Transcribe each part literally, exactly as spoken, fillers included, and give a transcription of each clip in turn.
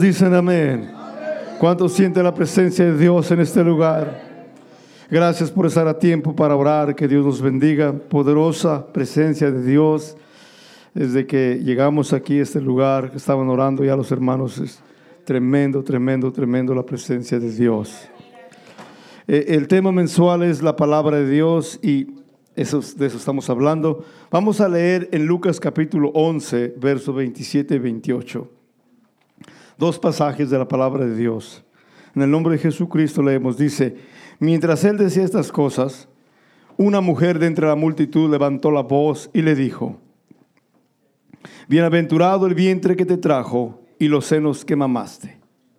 ¿Cuántos dicen amén? ¿Cuántos sienten la presencia de Dios en este lugar? Gracias por estar a tiempo para orar. Que Dios nos bendiga. Poderosa presencia de Dios. Desde que llegamos aquí a este lugar, estaban orando ya los hermanos. Es tremendo, tremendo, tremendo la presencia de Dios. Eh, el tema mensual es la palabra de Dios y eso, de eso estamos hablando. Vamos a leer en Lucas capítulo once, versos veintisiete y veintiocho. Dos pasajes de la palabra de Dios. En el nombre de Jesucristo leemos, dice: mientras él decía estas cosas, una mujer de entre la multitud levantó la voz y le dijo: bienaventurado el vientre que te trajo y los senos que mamaste.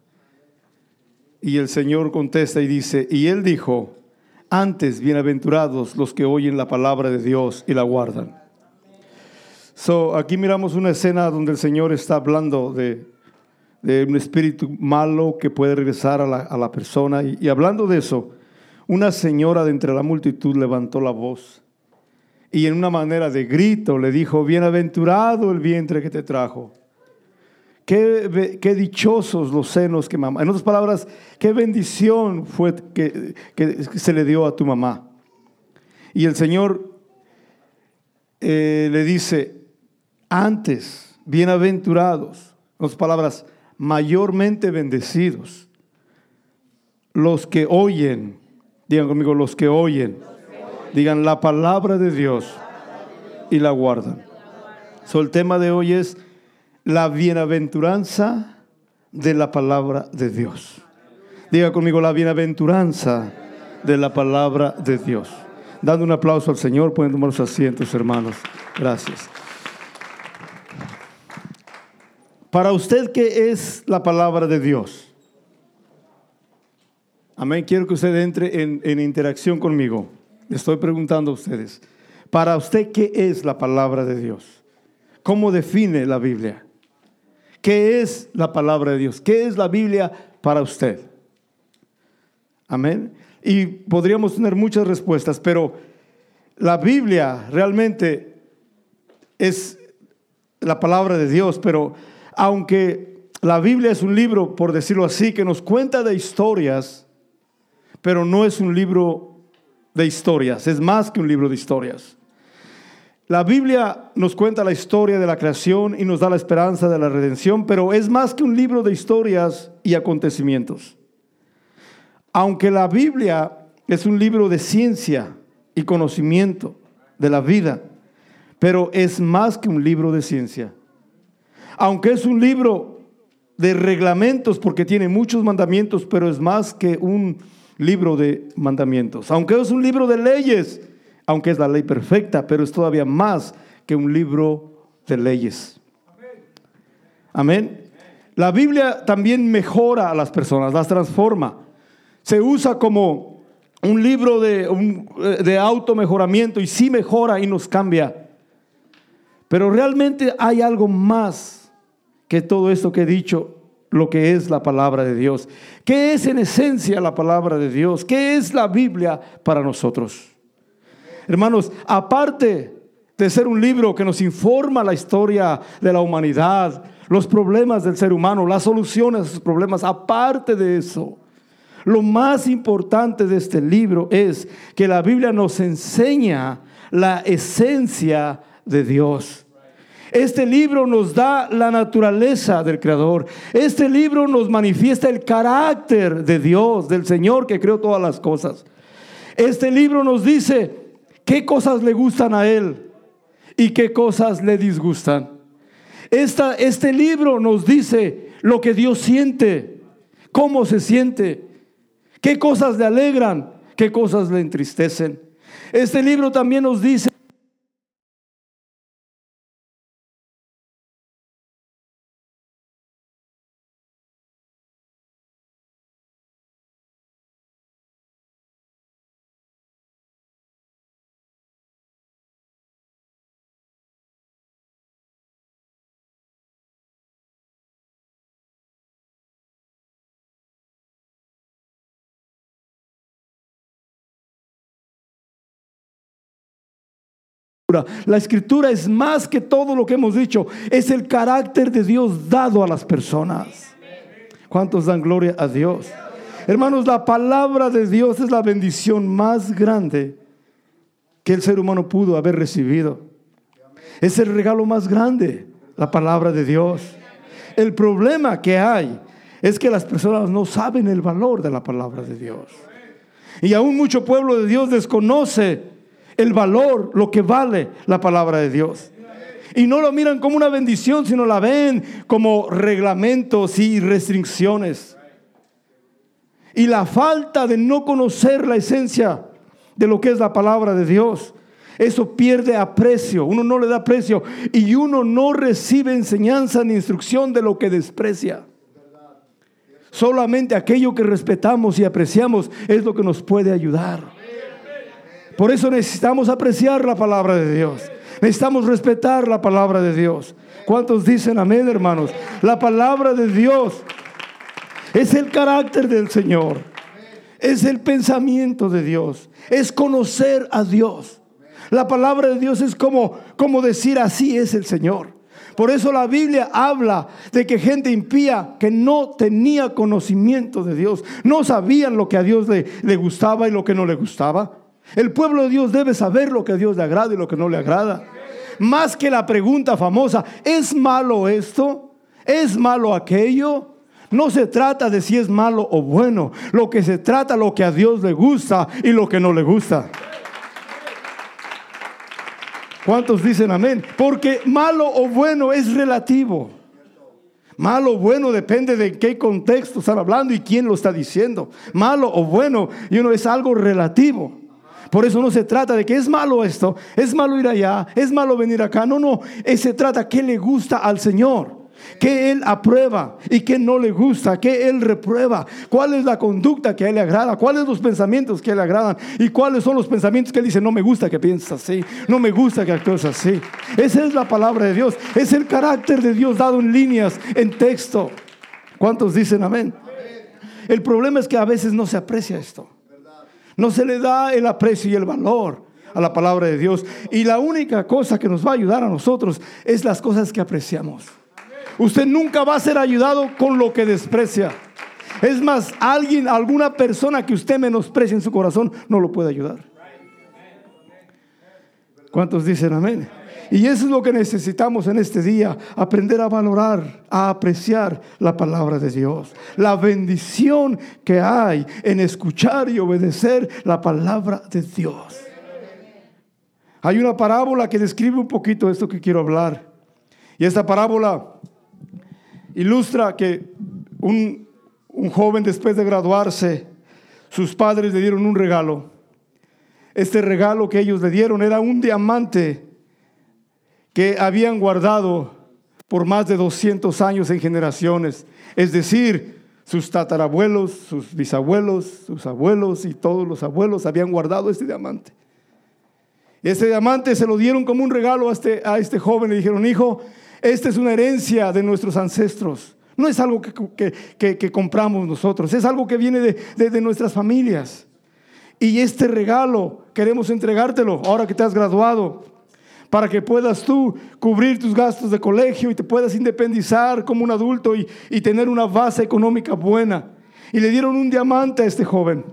Y el Señor contesta y dice, y él dijo: antes bienaventurados los que oyen la palabra de Dios y la guardan. So, aquí miramos una escena donde el Señor está hablando de de un espíritu malo que puede regresar a la, a la persona. Y, y hablando de eso, una señora de entre la multitud levantó la voz y en una manera de grito le dijo: bienaventurado el vientre que te trajo. Qué, qué dichosos los senos que mamá. En otras palabras, qué bendición fue que, que se le dio a tu mamá. Y el Señor eh, le dice: antes, bienaventurados. En otras palabras, mayormente bendecidos los que oyen, digan conmigo, los que oyen, digan la palabra de Dios y la guardan. So, el tema de hoy es la bienaventuranza de la palabra de Dios. Diga conmigo, la bienaventuranza de la palabra de Dios. Dando un aplauso al Señor, pueden tomar sus asientos, hermanos. Gracias. Para usted, ¿qué es la palabra de Dios? Amén. Quiero que usted entre en, en interacción conmigo. Le estoy preguntando a ustedes. Para usted, ¿qué es la palabra de Dios? ¿Cómo define la Biblia? ¿Qué es la palabra de Dios? ¿Qué es la Biblia para usted? Amén. Y podríamos tener muchas respuestas, pero la Biblia realmente es la palabra de Dios, pero aunque la Biblia es un libro, por decirlo así, que nos cuenta de historias, pero no es un libro de historias, es más que un libro de historias. La Biblia nos cuenta la historia de la creación y nos da la esperanza de la redención, pero es más que un libro de historias y acontecimientos. Aunque la Biblia es un libro de ciencia y conocimiento de la vida, pero es más que un libro de ciencia. Aunque es un libro de reglamentos porque tiene muchos mandamientos, pero es más que un libro de mandamientos. Aunque es un libro de leyes, aunque es la ley perfecta, pero es todavía más que un libro de leyes. Amén. La Biblia también mejora a las personas, las transforma. Se usa como un libro de, un, de automejoramiento y sí mejora y nos cambia. Pero realmente hay algo más que todo esto que he dicho, lo que es la palabra de Dios. ¿Qué es en esencia la palabra de Dios? ¿Qué es la Biblia para nosotros? Hermanos, aparte de ser un libro que nos informa la historia de la humanidad, los problemas del ser humano, las soluciones a sus problemas, aparte de eso, lo más importante de este libro es que la Biblia nos enseña la esencia de Dios. Este libro nos da la naturaleza del Creador. Este libro nos manifiesta el carácter de Dios, del Señor que creó todas las cosas. Este libro nos dice qué cosas le gustan a Él y qué cosas le disgustan. Esta, este libro nos dice lo que Dios siente, cómo se siente, qué cosas le alegran, qué cosas le entristecen. Este libro también nos dice La Escritura es más que todo lo que hemos dicho. Es el carácter de Dios dado a las personas. ¿Cuántos dan gloria a Dios? Hermanos, la palabra de Dios es la bendición más grande que el ser humano pudo haber recibido. Es el regalo más grande, la palabra de Dios. El problema que hay es que las personas no saben el valor de la palabra de Dios. Y aún mucho pueblo de Dios desconoce el valor, lo que vale la palabra de Dios. Y no lo miran como una bendición, sino la ven como reglamentos y restricciones. Y la falta de no conocer la esencia de lo que es la palabra de Dios, eso pierde aprecio. Uno no le da aprecio y uno no recibe enseñanza ni instrucción de lo que desprecia. Solamente aquello que respetamos y apreciamos es lo que nos puede ayudar. Por eso necesitamos apreciar la palabra de Dios. Necesitamos respetar la palabra de Dios. ¿Cuántos dicen amén, hermanos? La palabra de Dios es el carácter del Señor. Es el pensamiento de Dios. Es conocer a Dios. La palabra de Dios es como, como decir así es el Señor. Por eso la Biblia habla de que gente impía que no tenía conocimiento de Dios, no sabían lo que a Dios le, le gustaba y lo que no le gustaba. El pueblo de Dios debe saber lo que a Dios le agrada y lo que no le agrada. Más que la pregunta famosa, ¿es malo esto? ¿Es malo aquello? No se trata de si es malo o bueno. Lo que se trata, lo que a Dios le gusta y lo que no le gusta. ¿Cuántos dicen amén? Porque malo o bueno es relativo. Malo o bueno depende de qué contexto están hablando y quién lo está diciendo. Malo o bueno, y uno es algo relativo. Por eso no se trata de que es malo esto, es malo ir allá, es malo venir acá. No, no, se trata que le gusta al Señor, que Él aprueba y que no le gusta, que Él reprueba. ¿Cuál es la conducta que a Él le agrada? ¿Cuáles son los pensamientos que a Él le agradan? ¿Y cuáles son los pensamientos que Él dice, no me gusta que pienses así, no me gusta que actúes así? Esa es la palabra de Dios, es el carácter de Dios dado en líneas, en texto. ¿Cuántos dicen amén? El problema es que a veces no se aprecia esto. No se le da el aprecio y el valor a la palabra de Dios. Y la única cosa que nos va a ayudar a nosotros es las cosas que apreciamos. Usted nunca va a ser ayudado con lo que desprecia. Es más, alguien, alguna persona que usted menosprecia en su corazón no lo puede ayudar. ¿Cuántos dicen amén? Y eso es lo que necesitamos en este día, aprender a valorar, a apreciar la palabra de Dios. La bendición que hay en escuchar y obedecer la palabra de Dios. Hay una parábola que describe un poquito esto que quiero hablar. Y esta parábola ilustra que un, un joven, después de graduarse, sus padres le dieron un regalo. Este regalo que ellos le dieron era un diamante que habían guardado por más de doscientos años en generaciones. Es decir, sus tatarabuelos, sus bisabuelos, sus abuelos y todos los abuelos habían guardado este diamante. Este diamante se lo dieron como un regalo a este, a este joven. Le dijeron, hijo, esta es una herencia de nuestros ancestros. No es algo que, que, que, que compramos nosotros, es algo que viene de, de, de nuestras familias. Y este regalo queremos entregártelo ahora que te has graduado, para que puedas tú cubrir tus gastos de colegio y te puedas independizar como un adulto y, y tener una base económica buena. Y le dieron un diamante a este joven.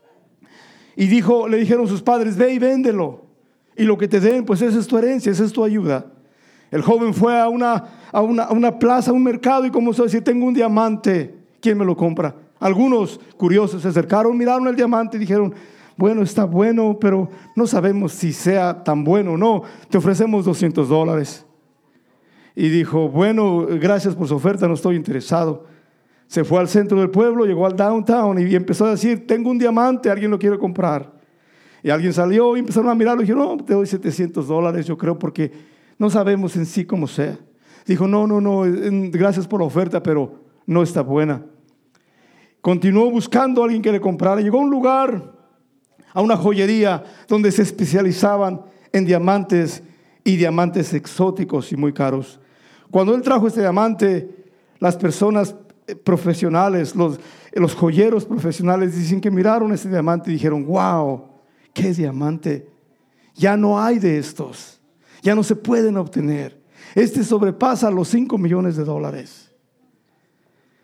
Y dijo, le dijeron sus padres, ve y véndelo. Y lo que te den, pues esa es tu herencia, esa es tu ayuda. El joven fue a una, a una, a una plaza, a un mercado y comenzó a decir, tengo un diamante, ¿quién me lo compra? Algunos curiosos se acercaron, miraron el diamante y dijeron, bueno, está bueno, pero no sabemos si sea tan bueno o no. Te ofrecemos doscientos dólares. Y dijo, bueno, gracias por su oferta, no estoy interesado. Se fue al centro del pueblo, llegó al downtown y empezó a decir, tengo un diamante, alguien lo quiere comprar. Y alguien salió y empezaron a mirarlo y dijeron, no, te doy setecientos dólares, yo creo, porque no sabemos en sí cómo sea. Dijo, no, no, no, gracias por la oferta, pero no está buena. Continuó buscando a alguien que le comprara. Llegó a un lugar, a una joyería donde se especializaban en diamantes y diamantes exóticos y muy caros. Cuando él trajo este diamante, las personas profesionales, los, los joyeros profesionales dicen que miraron ese diamante y dijeron, wow, qué diamante, ya no hay de estos, ya no se pueden obtener. Este sobrepasa los cinco millones de dólares.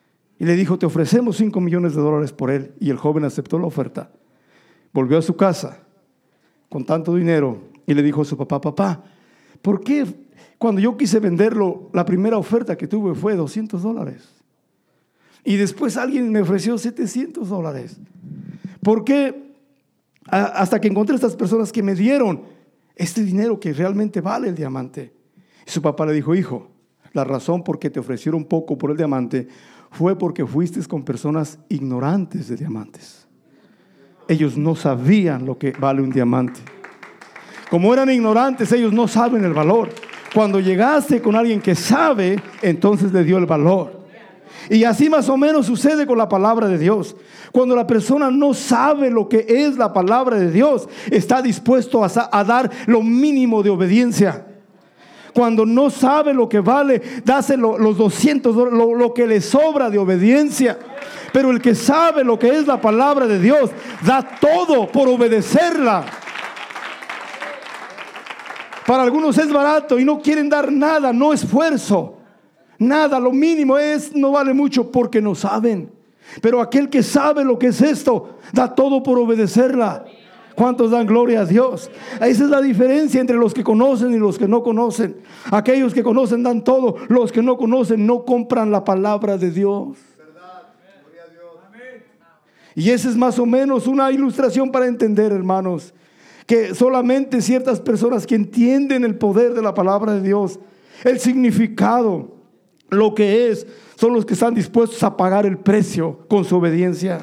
y le dijo: te ofrecemos cinco millones de dólares por él. Y el joven aceptó la oferta. Volvió a su casa con tanto dinero y le dijo a su papá: papá, ¿por qué cuando yo quise venderlo, la primera oferta que tuve fue doscientos dólares? Y después alguien me ofreció setecientos dólares. ¿Por qué hasta que encontré estas personas que me dieron este dinero que realmente vale el diamante? Y su papá le dijo: hijo, la razón por qué te ofrecieron poco por el diamante fue porque fuiste con personas ignorantes de diamantes. Ellos no sabían lo que vale un diamante. Como eran ignorantes, ellos no saben el valor. Cuando llegaste con alguien que sabe, entonces le dio el valor. Y así más o menos sucede con la palabra de Dios. Cuando la persona no sabe lo que es la palabra de Dios, está dispuesto a, a dar lo mínimo de obediencia. Cuando no sabe lo que vale, dáselo los doscientos, lo, lo que le sobra de obediencia. Pero el que sabe lo que es la palabra de Dios, da todo por obedecerla. Para algunos es barato y no quieren dar nada, no esfuerzo. Nada, lo mínimo es, no vale mucho porque no saben. Pero aquel que sabe lo que es esto, da todo por obedecerla. ¿Cuántos dan gloria a Dios? Esa es la diferencia entre los que conocen y los que no conocen. Aquellos que conocen dan todo, los que no conocen no compran la palabra de Dios. Gloria a Dios. Y esa es más o menos una ilustración para entender, hermanos, que solamente ciertas personas que entienden el poder de la palabra de Dios, el significado, lo que es, son los que están dispuestos a pagar el precio con su obediencia.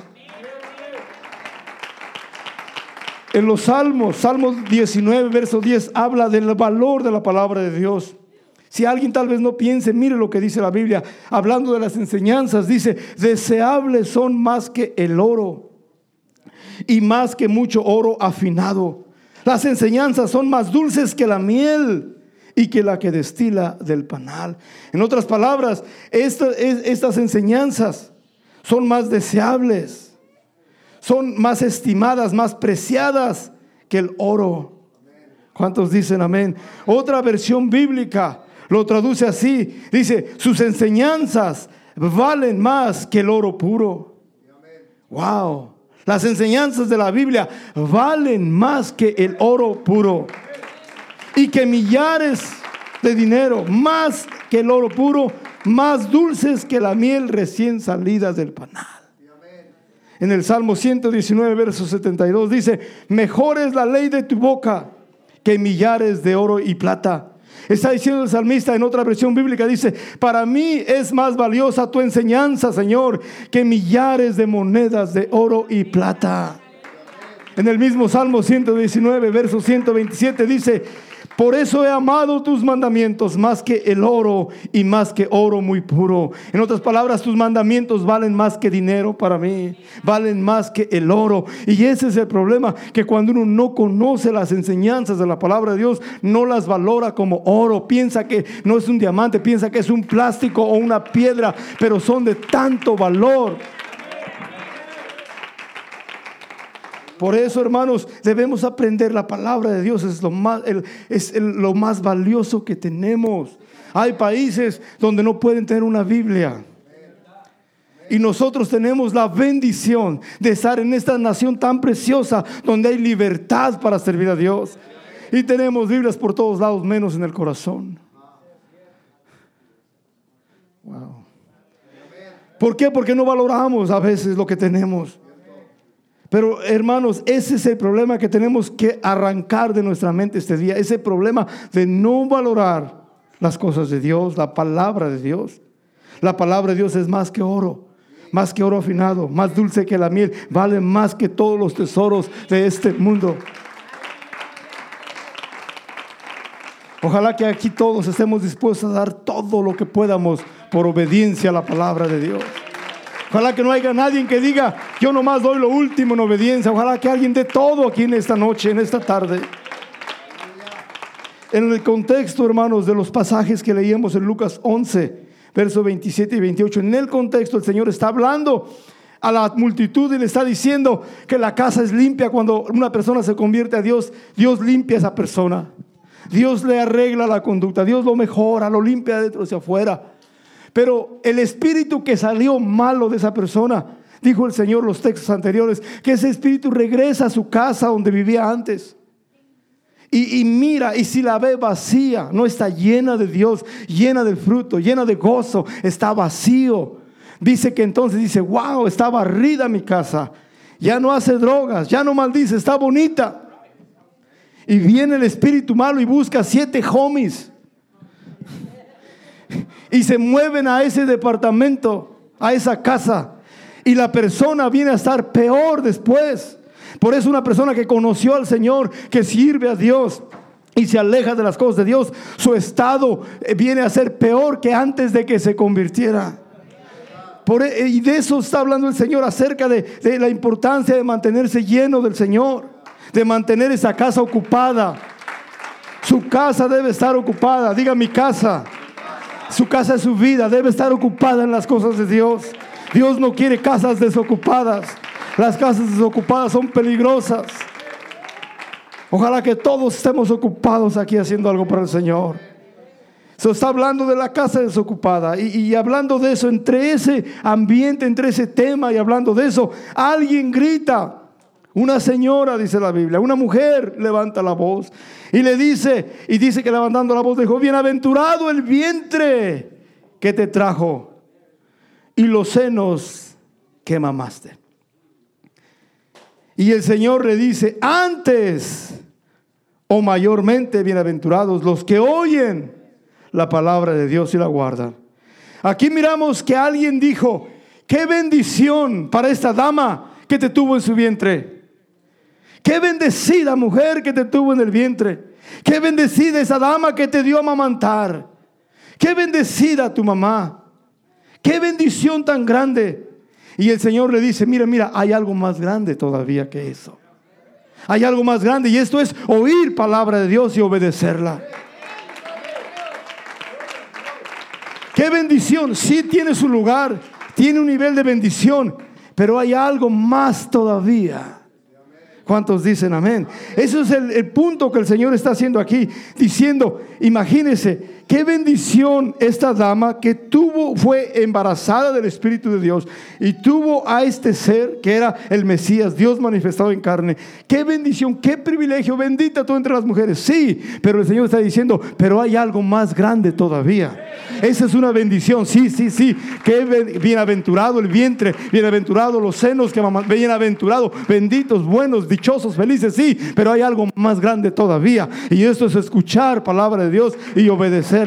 En los Salmos, Salmos diecinueve, verso diez, habla del valor de la palabra de Dios. Si alguien tal vez no piense, mire lo que dice la Biblia, hablando de las enseñanzas, dice: deseables son más que el oro y más que mucho oro afinado. Las enseñanzas son más dulces que la miel y que la que destila del panal. En otras palabras, esta, estas enseñanzas son más deseables, son más estimadas, más preciadas que el oro. ¿Cuántos dicen amén? Otra versión bíblica lo traduce así, dice: sus enseñanzas valen más que el oro puro. Wow, las enseñanzas de la Biblia valen más que el oro puro y que millares de dinero, más que el oro puro, más dulces que la miel recién salida del panal. En el Salmo ciento diecinueve, verso setenta y dos dice: mejor es la ley de tu boca que millares de oro y plata. Está diciendo el salmista en otra versión bíblica, dice: para mí es más valiosa tu enseñanza, Señor, que millares de monedas de oro y plata. En el mismo Salmo ciento diecinueve, verso ciento veintisiete dice: por eso he amado tus mandamientos más que el oro y más que oro muy puro. En otras palabras, tus mandamientos valen más que dinero para mí, valen más que el oro. Y ese es el problema, que cuando uno no conoce las enseñanzas de la palabra de Dios, no las valora como oro. Piensa que no es un diamante, piensa que es un plástico o una piedra, pero son de tanto valor. Por eso, hermanos, debemos aprender la palabra de Dios. Es lo más, el, es el, lo más valioso que tenemos. Hay países donde no pueden tener una Biblia. Y nosotros tenemos la bendición de estar en esta nación tan preciosa, donde hay libertad para servir a Dios. Y tenemos Biblias por todos lados, menos en el corazón. Wow. ¿Por qué? Porque no valoramos a veces lo que tenemos. Pero hermanos, ese es el problema que tenemos que arrancar de nuestra mente este día. Ese problema de no valorar las cosas de Dios, la palabra de Dios. La palabra de Dios es más que oro, más que oro afinado, más dulce que la miel. Vale más que todos los tesoros de este mundo. Ojalá que aquí todos estemos dispuestos a dar todo lo que podamos por obediencia a la palabra de Dios. Ojalá que no haya nadie que diga: yo nomás doy lo último en obediencia. Ojalá que alguien dé todo aquí en esta noche, en esta tarde. En el contexto, hermanos, de los pasajes que leíamos en Lucas once, versos veintisiete y veintiocho, en el contexto el Señor está hablando a la multitud y le está diciendo que la casa es limpia. Cuando una persona se convierte a Dios, Dios limpia a esa persona. Dios le arregla la conducta, Dios lo mejora, lo limpia de dentro hacia afuera. Pero el espíritu que salió malo de esa persona, dijo el Señor los textos anteriores, que ese espíritu regresa a su casa donde vivía antes. Y, y mira, y si la ve vacía, no está llena de Dios, llena del fruto, llena de gozo, está vacío. Dice que entonces dice, wow, está barrida mi casa. Ya no hace drogas, ya no maldice, está bonita. Y viene el espíritu malo y busca siete homies. Y se mueven a ese departamento, a esa casa. Y la persona viene a estar peor después. Por eso una persona que conoció al Señor, que sirve a Dios y se aleja de las cosas de Dios, su estado viene a ser peor que antes de que se convirtiera. Por, y de eso está hablando el Señor, acerca de, de la importancia de mantenerse lleno del Señor, de mantener esa casa ocupada. Su casa debe estar ocupada. Diga, mi casa. Su casa es su vida, debe estar ocupada en las cosas de Dios. Dios no quiere casas desocupadas. Las casas desocupadas son peligrosas. Ojalá que todos estemos ocupados aquí haciendo algo para el Señor. Se está hablando de la casa desocupada. Y, y hablando de eso, entre ese ambiente, entre ese tema y hablando de eso, alguien grita. Una señora, dice la Biblia, una mujer levanta la voz y le dice, y dice que levantando la voz dijo, bienaventurado el vientre que te trajo y los senos que mamaste. Y el Señor le dice, antes o mayormente bienaventurados los que oyen la palabra de Dios y la guardan. Aquí miramos que alguien dijo, qué bendición para esta dama que te tuvo en su vientre. Qué bendecida mujer que te tuvo en el vientre. Qué bendecida esa dama que te dio a amamantar. Qué bendecida tu mamá. Qué bendición tan grande. Y el Señor le dice, mira, mira, hay algo más grande todavía que eso. Hay algo más grande, y esto es oír palabra de Dios y obedecerla. Qué bendición. Sí tiene su lugar, tiene un nivel de bendición, pero hay algo más todavía. ¿Cuántos dicen amén? Eso es el, el punto que el Señor está haciendo aquí, diciendo, imagínense, qué bendición esta dama que tuvo, fue embarazada del Espíritu de Dios y tuvo a este ser que era el Mesías, Dios manifestado en carne. Qué bendición, qué privilegio, bendita tú entre las mujeres. Sí, pero el Señor está diciendo, pero hay algo más grande todavía. Esa es una bendición, sí, sí, sí. Qué bienaventurado el vientre, bienaventurado los senos que maman, bienaventurado, benditos, buenos, dichosos, felices, sí, pero hay algo más grande todavía. Y esto es escuchar palabra de Dios y obedecerla.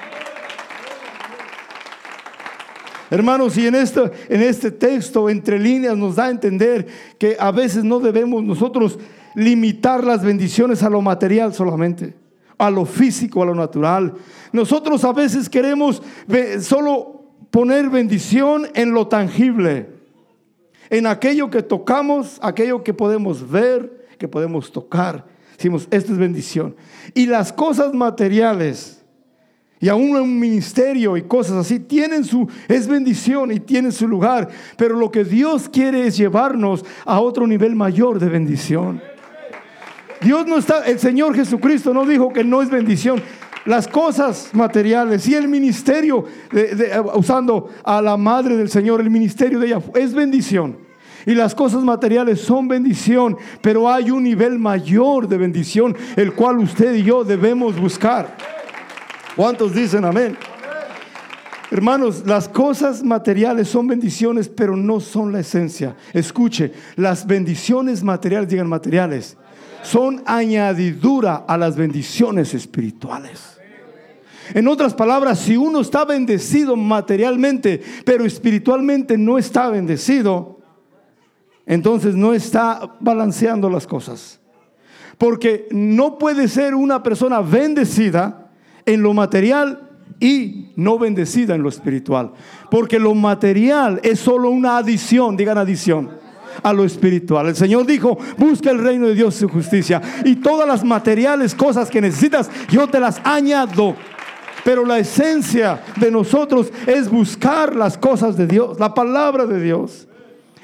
Hermanos, y en este, en este texto, entre líneas, nos da a entender que a veces no debemos nosotros limitar las bendiciones a lo material solamente, a lo físico, a lo natural. Nosotros a veces queremos solo poner bendición en lo tangible, en aquello que tocamos, aquello que podemos ver, que podemos tocar. Decimos, esto es bendición. Y las cosas materiales, y aún un ministerio y cosas así, tienen su, es bendición y tienen su lugar. Pero lo que Dios quiere es llevarnos a otro nivel mayor de bendición. Dios no está, el Señor Jesucristo no dijo que no es bendición. Las cosas materiales y el ministerio, de, de, usando a la madre del Señor, el ministerio de ella es bendición. Y las cosas materiales son bendición, pero hay un nivel mayor de bendición, el cual usted y yo debemos buscar. ¿Cuántos dicen amén? Hermanos, las cosas materiales son bendiciones, pero no son la esencia. Escuche, las bendiciones materiales, digan materiales, son añadidura a las bendiciones espirituales. En otras palabras, si uno está bendecido materialmente, pero espiritualmente no está bendecido, entonces no está balanceando las cosas. Porque no puede ser una persona bendecida en lo material y no bendecida en lo espiritual. Porque lo material es solo una adición, digan adición, a lo espiritual. El Señor dijo, busca el reino de Dios y su justicia, y todas las materiales, cosas que necesitas, yo te las añado. Pero la esencia de nosotros es buscar las cosas de Dios, la palabra de Dios.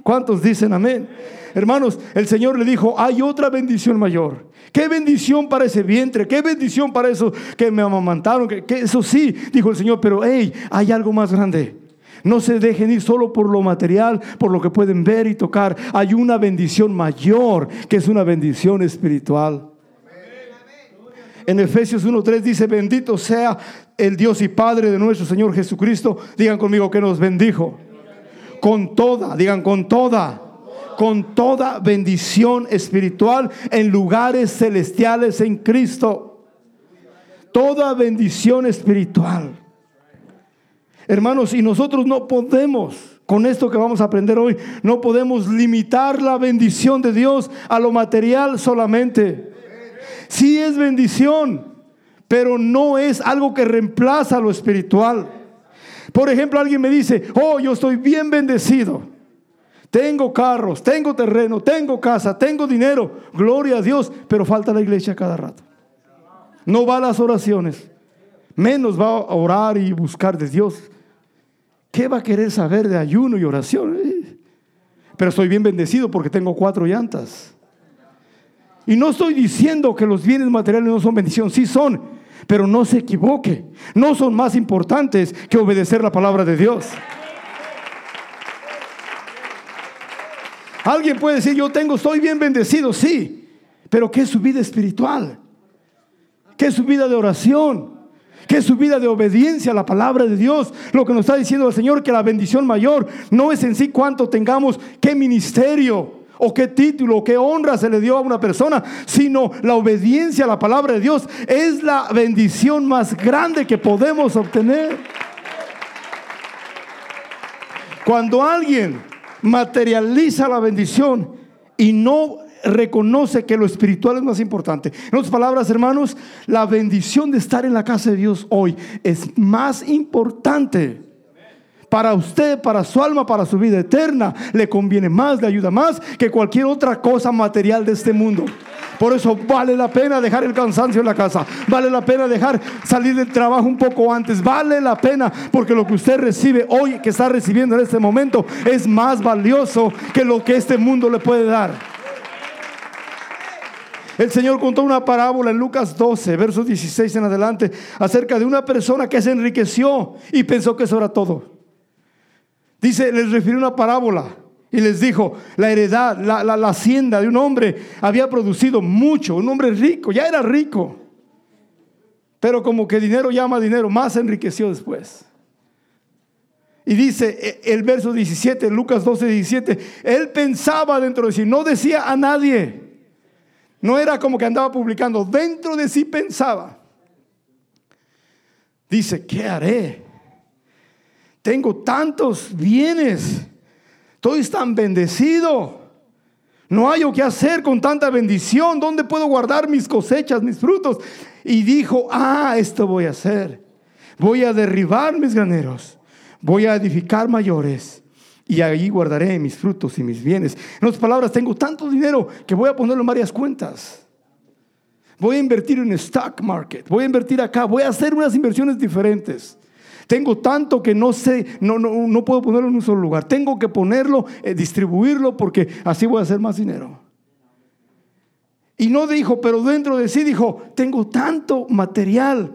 ¿Cuántos dicen amén? Hermanos, el Señor le dijo, hay otra bendición mayor. ¿Qué bendición para ese vientre? ¿Qué bendición para eso que me amamantaron? Que, que eso sí, dijo el Señor, pero hey, hay algo más grande. No se dejen ir solo por lo material, por lo que pueden ver y tocar. Hay una bendición mayor, que es una bendición espiritual. En Efesios uno tres dice, bendito sea el Dios y Padre de nuestro Señor Jesucristo. Digan conmigo que nos bendijo. Con toda, digan con toda, con toda bendición espiritual en lugares celestiales en Cristo. Toda bendición espiritual. Hermanos, y nosotros no podemos, con esto que vamos a aprender hoy, no podemos limitar la bendición de Dios a lo material solamente. Sí es bendición, pero no es algo que reemplaza lo espiritual. Por ejemplo, alguien me dice, oh, yo estoy bien bendecido. Tengo carros, tengo terreno, tengo casa, tengo dinero. Gloria a Dios, pero falta la iglesia cada rato. No va a las oraciones. Menos va a orar y buscar de Dios. ¿Qué va a querer saber de ayuno y oración? Pero estoy bien bendecido porque tengo cuatro llantas. Y no estoy diciendo que los bienes materiales no son bendición, sí son, pero no se equivoque, no son más importantes que obedecer la palabra de Dios. Alguien puede decir, yo tengo, estoy bien bendecido, sí, pero ¿qué es su vida espiritual? ¿Qué es su vida de oración? ¿Qué es su vida de obediencia a la palabra de Dios? Lo que nos está diciendo el Señor, que la bendición mayor no es en sí cuánto tengamos, qué ministerio o qué título, o qué honra se le dio a una persona, sino la obediencia a la palabra de Dios es la bendición más grande que podemos obtener. Cuando alguien materializa la bendición y no reconoce que lo espiritual es más importante. En otras palabras, hermanos, la bendición de estar en la casa de Dios hoy es más importante para usted, para su alma, para su vida eterna. Le conviene más, le ayuda más que cualquier otra cosa material de este mundo. Por eso vale la pena dejar el cansancio en la casa, vale la pena dejar salir del trabajo un poco antes, vale la pena, porque lo que usted recibe hoy, que está recibiendo en este momento, es más valioso que lo que este mundo le puede dar. El Señor contó una parábola en Lucas doce, versos dieciséis en adelante, acerca de una persona que se enriqueció y pensó que eso era todo. Dice, les refirió una parábola y les dijo, la heredad, la, la, la hacienda de un hombre había producido mucho, un hombre rico, ya era rico, pero como que dinero llama dinero, más se enriqueció después. Y dice el verso diecisiete, Lucas doce, diecisiete, él pensaba dentro de sí, no decía a nadie. No era como que andaba publicando, dentro de sí pensaba. Dice, ¿qué haré? Tengo tantos bienes, estoy tan bendecido, no hay qué hacer con tanta bendición. ¿Dónde puedo guardar mis cosechas, mis frutos? Y dijo, ah, esto voy a hacer. Voy a derribar mis graneros, voy a edificar mayores, y ahí guardaré mis frutos y mis bienes. En otras palabras, tengo tanto dinero que voy a ponerlo en varias cuentas. Voy a invertir en stock market, voy a invertir acá, voy a hacer unas inversiones diferentes. Tengo tanto que no sé, no, no, no puedo ponerlo en un solo lugar. Tengo que ponerlo, eh, distribuirlo, porque así voy a hacer más dinero. Y no dijo, pero dentro de sí dijo, tengo tanto material.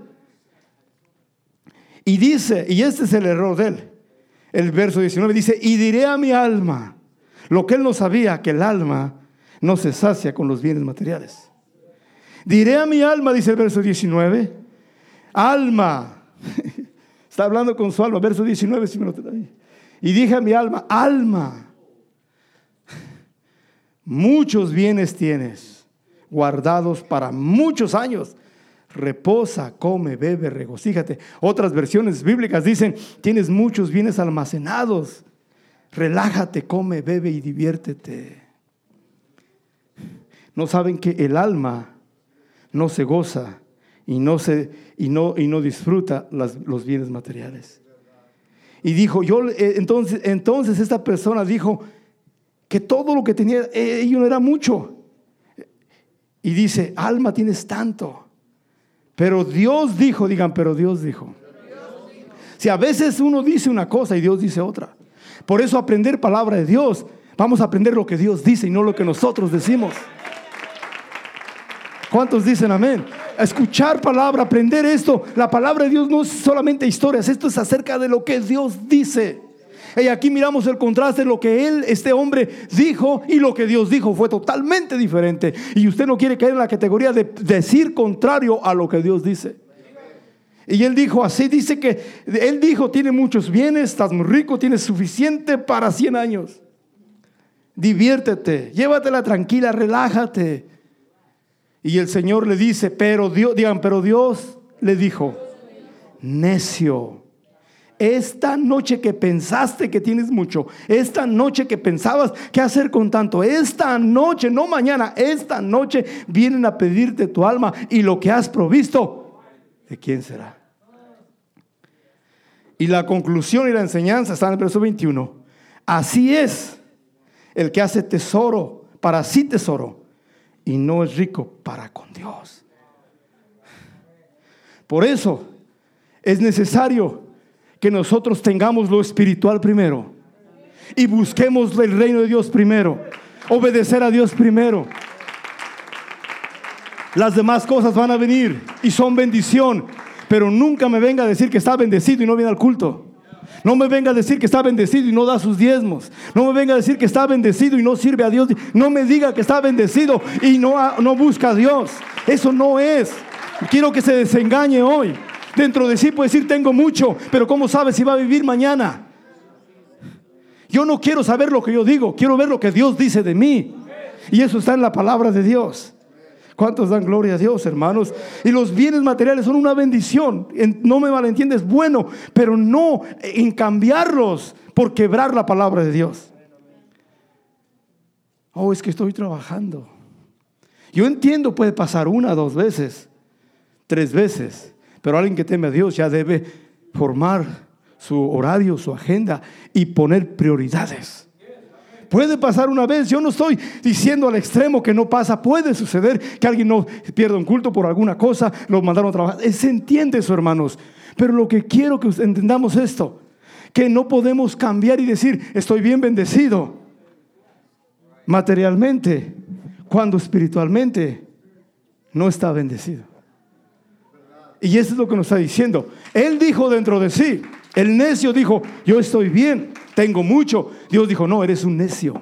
Y dice, y este es el error de él. El verso diecinueve dice, y diré a mi alma, lo que él no sabía, que el alma no se sacia con los bienes materiales. Diré a mi alma, dice el verso diecinueve, alma, está hablando con su alma, verso diecinueve, si me lo trae. Y dije a mi alma, alma, muchos bienes tienes, guardados para muchos años. Reposa, come, bebe, regocíjate. Otras versiones bíblicas dicen, tienes muchos bienes almacenados. Relájate, come, bebe y diviértete. No saben que el alma no se goza y no, se, y no, y no disfruta las, los bienes materiales. Y dijo, yo entonces, entonces esta persona dijo que todo lo que tenía ello no era mucho. Y dice, alma, tienes tanto. Pero Dios dijo, digan, pero Dios dijo. Si a veces uno dice una cosa y Dios dice otra. Por eso aprender palabra de Dios Vamos a aprender lo que Dios dice y no lo que nosotros decimos. ¿Cuántos dicen amén? Escuchar palabra, aprender esto. La palabra de Dios no es solamente historias, esto es acerca de lo que Dios dice. Y aquí miramos el contraste de lo que él, este hombre, dijo y lo que Dios dijo. Fue totalmente diferente. Y usted no quiere caer en la categoría de decir contrario a lo que Dios dice. Y él dijo así, dice que él dijo: tiene muchos bienes, estás muy rico, tienes suficiente para cien años. Diviértete, llévatela tranquila, relájate. Y el Señor le dice, pero Dios, digan, pero Dios le dijo: necio, esta noche que pensaste que tienes mucho, esta noche que pensabas qué hacer con tanto, esta noche, no mañana, esta noche vienen a pedirte tu alma, y lo que has provisto, ¿de quién será? Y la conclusión y la enseñanza está en el verso veintiuno. Así es el que hace tesoro para sí tesoro y no es rico para con Dios. Por eso es necesario que nosotros tengamos lo espiritual primero y busquemos el reino de Dios primero, obedecer a Dios primero. Las demás cosas van a venir y son bendición, pero nunca me venga a decir que está bendecido y no viene al culto. No me venga a decir que está bendecido y no da sus diezmos. No me venga a decir que está bendecido y no sirve a Dios. No me diga que está bendecido y no, no busca a Dios. Eso no es. Quiero que se desengañe hoy. Dentro de sí puede decir: tengo mucho, pero ¿cómo sabe si va a vivir mañana? Yo no quiero saber lo que yo digo, quiero ver lo que Dios dice de mí. Y eso está en la palabra de Dios. ¿Cuántos dan gloria a Dios, hermanos? Y los bienes materiales son una bendición. No me malentiendes, bueno, pero no en cambiarlos por quebrar la palabra de Dios. Oh, es que estoy trabajando. Yo entiendo, puede pasar una, dos veces, tres veces, pero alguien que teme a Dios ya debe formar su horario, su agenda y poner prioridades. Puede pasar una vez, yo no estoy diciendo al extremo que no pasa. Puede suceder que alguien no pierda un culto por alguna cosa, lo mandaron a trabajar. Se entiende eso, hermanos. Pero lo que quiero que entendamos esto, que no podemos cambiar y decir: estoy bien bendecido materialmente, cuando espiritualmente no está bendecido. Y eso es lo que nos está diciendo. Él dijo dentro de sí, el necio dijo: yo estoy bien, tengo mucho. Dios dijo: no, eres un necio.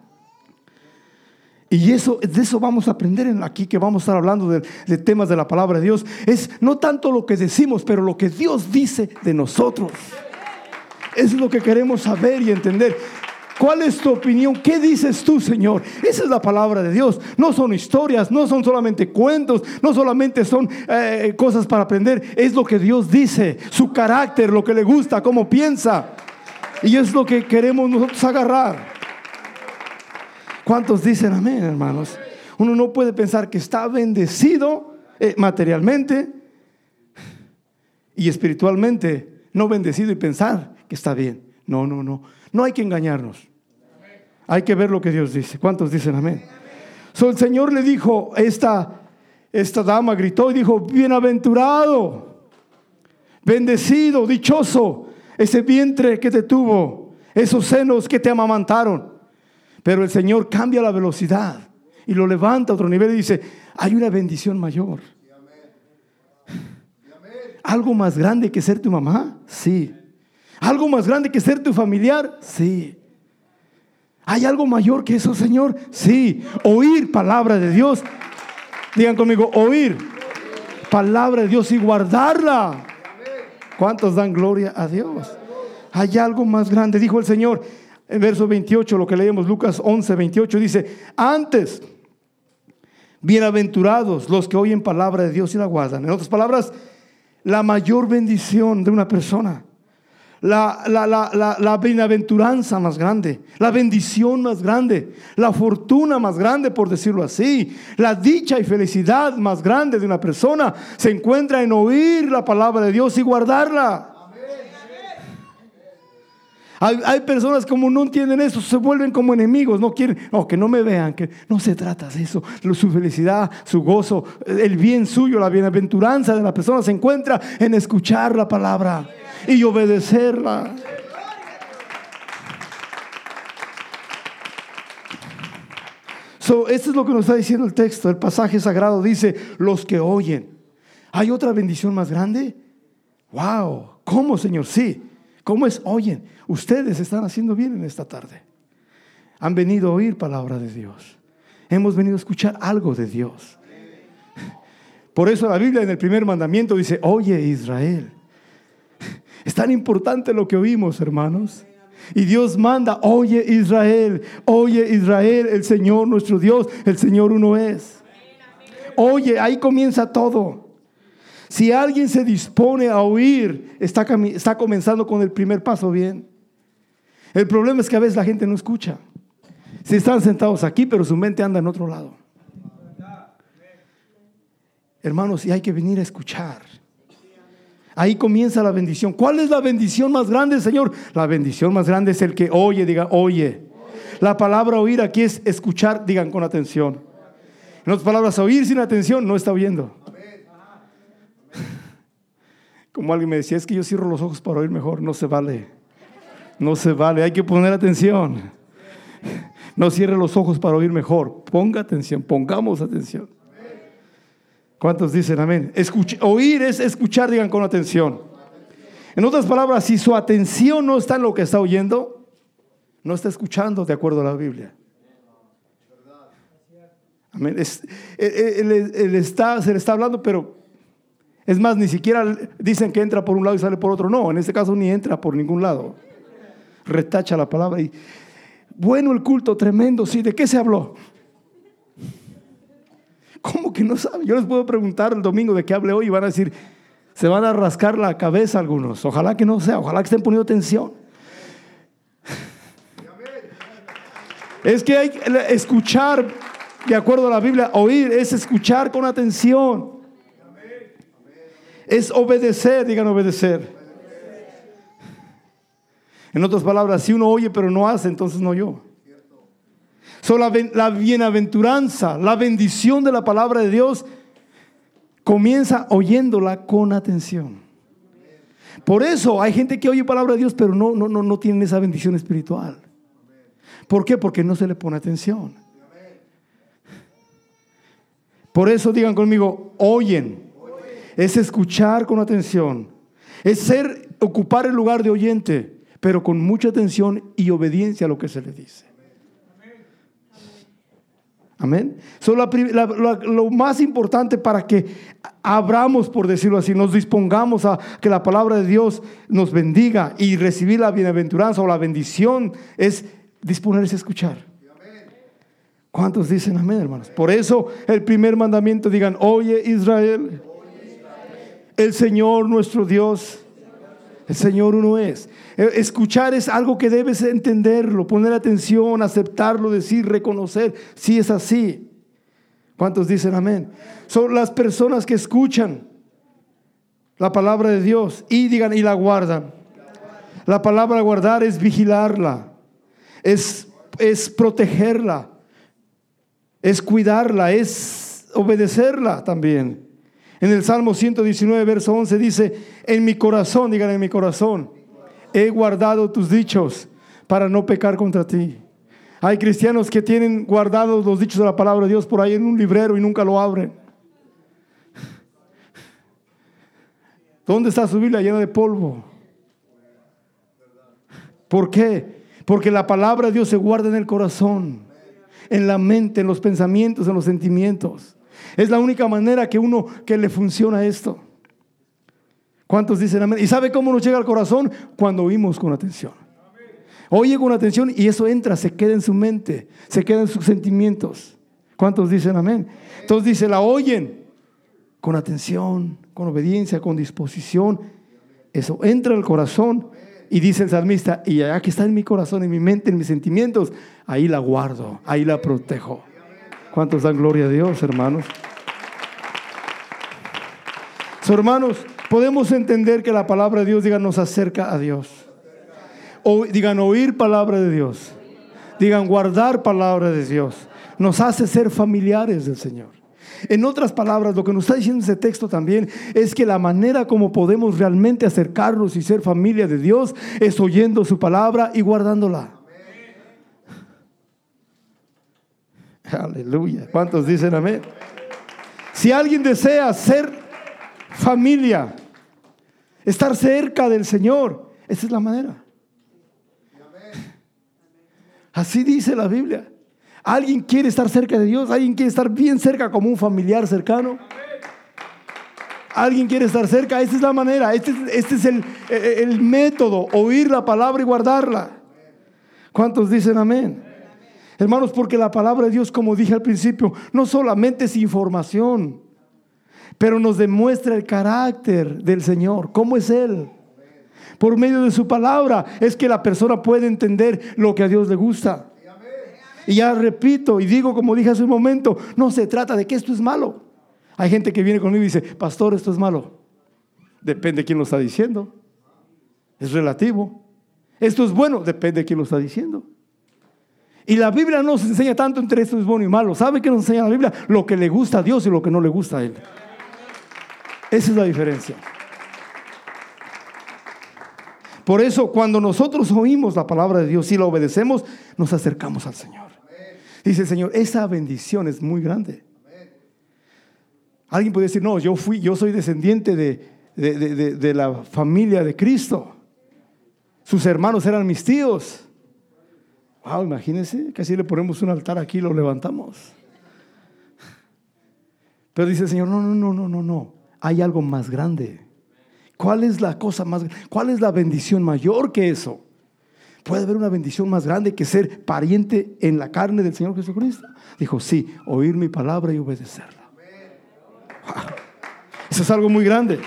Y eso, de eso vamos a aprender en aquí, que vamos a estar hablando de, de temas de la palabra de Dios. Es no tanto lo que decimos, pero lo que Dios dice de nosotros. Es lo que queremos saber y entender. ¿Cuál es tu opinión? ¿Qué dices tú, Señor? Esa es la palabra de Dios. No son historias, no son solamente cuentos, no solamente son eh, cosas para aprender. Es lo que Dios dice, su carácter, lo que le gusta, cómo piensa. Y es lo que queremos nosotros agarrar. ¿Cuántos dicen amén, hermanos? Uno no puede pensar que está bendecido eh, materialmente y espiritualmente no bendecido y pensar que está bien. No, no, no. No hay que engañarnos. Hay que ver lo que Dios dice. ¿Cuántos dicen amén? So, el Señor le dijo, esta, esta dama gritó y dijo: bienaventurado, bendecido, dichoso ese vientre que te tuvo, esos senos que te amamantaron. Pero el Señor cambia la velocidad y lo levanta a otro nivel y dice: hay una bendición mayor. ¿Algo más grande que ser tu mamá? Sí. ¿Algo más grande que ser tu familiar? Sí. ¿Hay algo mayor que eso, Señor? Sí. Oír palabra de Dios. Digan conmigo: oír palabra de Dios y guardarla. ¿Cuántos dan gloria a Dios? Hay algo más grande, dijo el Señor. En verso veintiocho, lo que leemos, Lucas once, veintiocho, dice: antes, bienaventurados los que oyen palabra de Dios y la guardan. En otras palabras, la mayor bendición de una persona, La, la, la, la, la bienaventuranza más grande, la bendición más grande, la fortuna más grande, por decirlo así, la dicha y felicidad más grande de una persona se encuentra en oír la palabra de Dios y guardarla. Hay, hay personas como no entienden eso, se vuelven como enemigos, no quieren, no, que no me vean, que no se trata de eso. Su felicidad, su gozo, el bien suyo, la bienaventuranza de la persona se encuentra en escuchar la palabra y obedecerla. So, esto es lo que nos está diciendo el texto. El pasaje sagrado dice, los que oyen. ¿Hay otra bendición más grande? Wow, ¿cómo, Señor? Sí. ¿Cómo es? Oyen. Ustedes están haciendo bien en esta tarde. Han venido a oír palabra de Dios. Hemos venido a escuchar algo de Dios. Por eso la Biblia en el primer mandamiento dice, oye Israel. Es tan importante lo que oímos, hermanos. Y Dios manda, oye Israel, oye Israel, el Señor nuestro Dios, el Señor uno es. Oye, ahí comienza todo. Si alguien se dispone a oír, está, está comenzando con el primer paso bien. El problema es que a veces la gente no escucha. Si están sentados aquí, pero su mente anda en otro lado. Hermanos, y hay que venir a escuchar. Ahí comienza la bendición. ¿Cuál es la bendición más grande, Señor? La bendición más grande es el que oye, diga, oye. La palabra oír aquí es escuchar, digan con atención. En otras palabras, oír sin atención no está oyendo. Como alguien me decía, es que yo cierro los ojos para oír mejor. No se vale. No se vale, hay que poner atención. No cierre los ojos para oír mejor. Ponga atención, pongamos atención. ¿Cuántos dicen amén? Escuch- oír es escuchar, digan con atención. En otras palabras, si su atención no está en lo que está oyendo, no está escuchando de acuerdo a la Biblia. Amén. Es, él, él, él está, se le está hablando, pero es más, ni siquiera dicen que entra por un lado y sale por otro. No, en este caso ni entra por ningún lado. Retacha la palabra y bueno, el culto tremendo, sí. ¿De qué se habló? ¿Cómo que no sabe? Yo les puedo preguntar el domingo de qué hablé hoy y van a decir, se van a rascar la cabeza algunos. Ojalá que no sea, ojalá que estén poniendo atención. Es que hay que escuchar de acuerdo a la Biblia. Oír es escuchar con atención. Es obedecer, digan obedecer. En otras palabras, si uno oye pero no hace, entonces no oyó. So, la, la bienaventuranza, la bendición de la palabra de Dios comienza oyéndola con atención. Por eso hay gente que oye palabra de Dios pero no, no, no, no tienen esa bendición espiritual. ¿Por qué? Porque no se le pone atención. Por eso digan conmigo, oyen. Es escuchar con atención. Es ser, ocupar el lugar de oyente, pero con mucha atención y obediencia a lo que se le dice. Amén. So, la, la, la, lo más importante para que abramos, por decirlo así, nos dispongamos a que la palabra de Dios nos bendiga y recibir la bienaventuranza o la bendición es disponerse a escuchar. ¿Cuántos dicen amén, hermanos? Por eso el primer mandamiento, digan, oye Israel, el Señor nuestro Dios, el Señor uno es. Escuchar es algo que debes entenderlo, poner atención, aceptarlo, decir, reconocer, si es así. ¿Cuántos dicen amén? Son las personas que escuchan la palabra de Dios y digan, y la guardan. La palabra guardar es vigilarla, es, es protegerla, es cuidarla, es obedecerla también. En el Salmo ciento diecinueve, verso once dice, en mi corazón, digan en mi corazón, he guardado tus dichos para no pecar contra ti. Hay cristianos que tienen guardados los dichos de la palabra de Dios por ahí en un librero y nunca lo abren. ¿Dónde está su Biblia? Llena de polvo. ¿Por qué? Porque la palabra de Dios se guarda en el corazón, en la mente, en los pensamientos, en los sentimientos. Es la única manera que uno que le funciona esto. ¿Cuántos dicen amén? ¿Y sabe cómo nos llega al corazón? Cuando oímos con atención. Oye con atención y eso entra, se queda en su mente, se queda en sus sentimientos. ¿Cuántos dicen amén? Entonces dice, la oyen con atención, con obediencia, con disposición. Eso entra al corazón y dice el salmista, y allá que está en mi corazón, en mi mente, en mis sentimientos, ahí la guardo, ahí la protejo. ¿Cuántos dan gloria a Dios, hermanos? So, hermanos, podemos entender que la palabra de Dios, digan, nos acerca a Dios. O digan, oír palabra de Dios. Digan, guardar palabra de Dios. Nos hace ser familiares del Señor. En otras palabras, lo que nos está diciendo ese texto también es que la manera como podemos realmente acercarnos y ser familia de Dios es oyendo su palabra y guardándola. Aleluya. ¿Cuántos dicen amén? Si alguien desea ser familia, estar cerca del Señor, esa es la manera. Así dice la Biblia. ¿Alguien quiere estar cerca de Dios? ¿Alguien quiere estar bien cerca como un familiar cercano? ¿Alguien quiere estar cerca? Esta es la manera, este es, este es el, el método, oír la palabra y guardarla. ¿Cuántos dicen amén? Hermanos, porque la palabra de Dios, como dije al principio, no solamente es información, pero nos demuestra el carácter del Señor, cómo es Él. Por medio de su palabra es que la persona puede entender lo que a Dios le gusta. Y ya repito y digo, como dije hace un momento, no se trata de que esto es malo. Hay gente que viene conmigo y dice, pastor, esto es malo. Depende de quién lo está diciendo. Es relativo. Esto es bueno, depende de quién lo está diciendo. Y la Biblia no nos enseña tanto entre esto es bueno y malo. ¿Sabe qué nos enseña la Biblia? Lo que le gusta a Dios y lo que no le gusta a Él. Esa es la diferencia. Por eso, cuando nosotros oímos la palabra de Dios y la obedecemos, nos acercamos al Señor. Dice el Señor, esa bendición es muy grande. Alguien puede decir, no, yo fui, yo soy descendiente de, de, de, de, de la familia de Cristo. Sus hermanos eran mis tíos. Wow, imagínense que así le ponemos un altar aquí y lo levantamos. Pero dice el Señor, no, no, no, no, no, no. Hay algo más grande. ¿Cuál es la cosa más grande? ¿Cuál es la bendición mayor que eso? ¿Puede haber una bendición más grande que ser pariente en la carne del Señor Jesucristo? Dijo, sí, oír mi palabra y obedecerla. Wow. Eso es algo muy grande.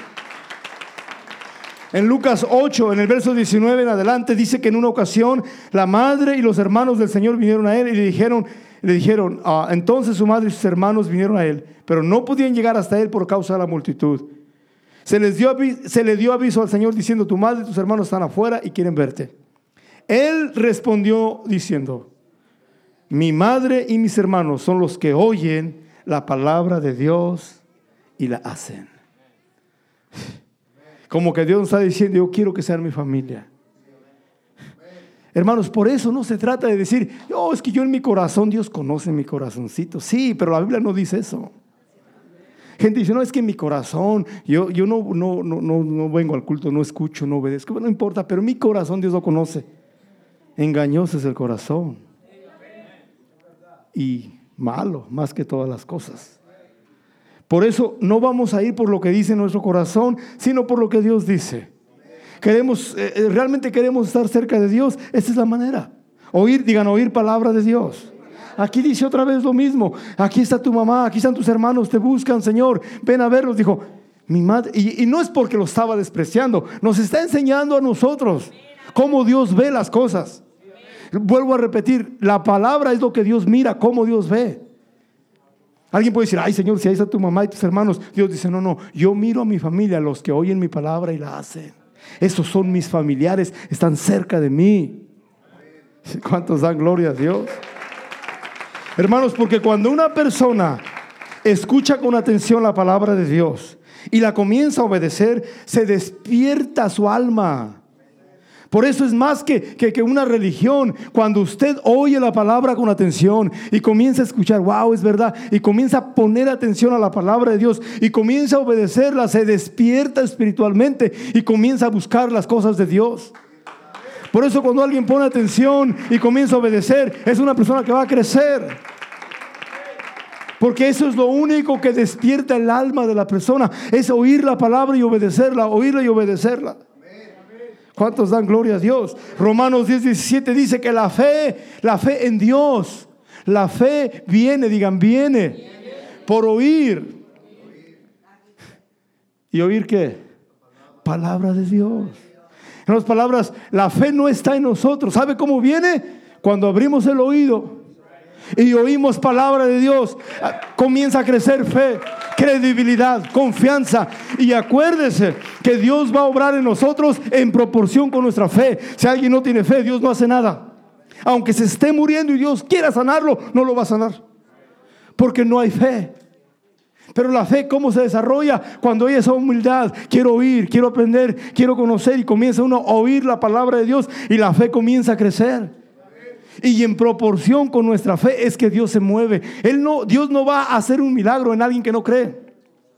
En Lucas ocho, en el verso diecinueve en adelante, dice que en una ocasión la madre y los hermanos del Señor vinieron a él y le dijeron, le dijeron ah, entonces su madre y sus hermanos vinieron a él, pero no podían llegar hasta él por causa de la multitud. Se les dio, se le dio aviso al Señor diciendo, tu madre y tus hermanos están afuera y quieren verte. Él respondió diciendo, mi madre y mis hermanos son los que oyen la palabra de Dios y la hacen. Como que Dios nos está diciendo, yo quiero que sean mi familia. Hermanos, por eso no se trata de decir, oh, es que yo en mi corazón, Dios conoce mi corazoncito. Sí, pero la Biblia no dice eso. Gente dice, no, es que en mi corazón, yo, yo no, no, no, no, no vengo al culto, no escucho, no obedezco. Bueno, no importa, pero mi corazón Dios lo conoce. Engañoso es el corazón. Y malo, más que todas las cosas. Por eso no vamos a ir por lo que dice nuestro corazón, sino por lo que Dios dice. Queremos, eh, realmente queremos estar cerca de Dios. Esta es la manera. Oír, digan, oír palabra de Dios. Aquí dice otra vez lo mismo. Aquí está tu mamá, aquí están tus hermanos, te buscan, Señor, ven a verlos. Dijo, mi madre, y, y no es porque lo estaba despreciando, nos está enseñando a nosotros cómo Dios ve las cosas. Vuelvo a repetir, la palabra es lo que Dios mira, cómo Dios ve. Alguien puede decir, ay Señor, si ahí está tu mamá y tus hermanos. Dios dice, no, no, yo miro a mi familia, los que oyen mi palabra y la hacen. Esos son mis familiares, están cerca de mí. ¿Cuántos dan gloria a Dios? Hermanos, porque cuando una persona escucha con atención la palabra de Dios y la comienza a obedecer, se despierta su alma. Por eso es más que, que, que una religión. Cuando usted oye la palabra con atención y comienza a escuchar, wow, es verdad, y comienza a poner atención a la palabra de Dios y comienza a obedecerla, se despierta espiritualmente y comienza a buscar las cosas de Dios. Por eso cuando alguien pone atención y comienza a obedecer, es una persona que va a crecer. Porque eso es lo único que despierta el alma de la persona, es oír la palabra y obedecerla, oírla y obedecerla. ¿Cuántos dan gloria a Dios? Romanos diez, diecisiete dice que la fe, la fe en Dios, la fe viene, digan, viene por oír. ¿Y oír qué? Palabra de Dios. En otras palabras, la fe no está en nosotros. ¿Sabe cómo viene? Cuando abrimos el oído y oímos palabra de Dios, comienza a crecer fe, credibilidad, confianza. Y acuérdese que Dios va a obrar en nosotros en proporción con nuestra fe. Si alguien no tiene fe, Dios no hace nada. Aunque se esté muriendo y Dios quiera sanarlo, no lo va a sanar, porque no hay fe. Pero la fe, ¿cómo se desarrolla? Cuando hay esa humildad, quiero oír, quiero aprender, quiero conocer, y comienza uno a oír la palabra de Dios y la fe comienza a crecer. Y en proporción con nuestra fe es que Dios se mueve. Él no, Dios no va a hacer un milagro en alguien que no cree.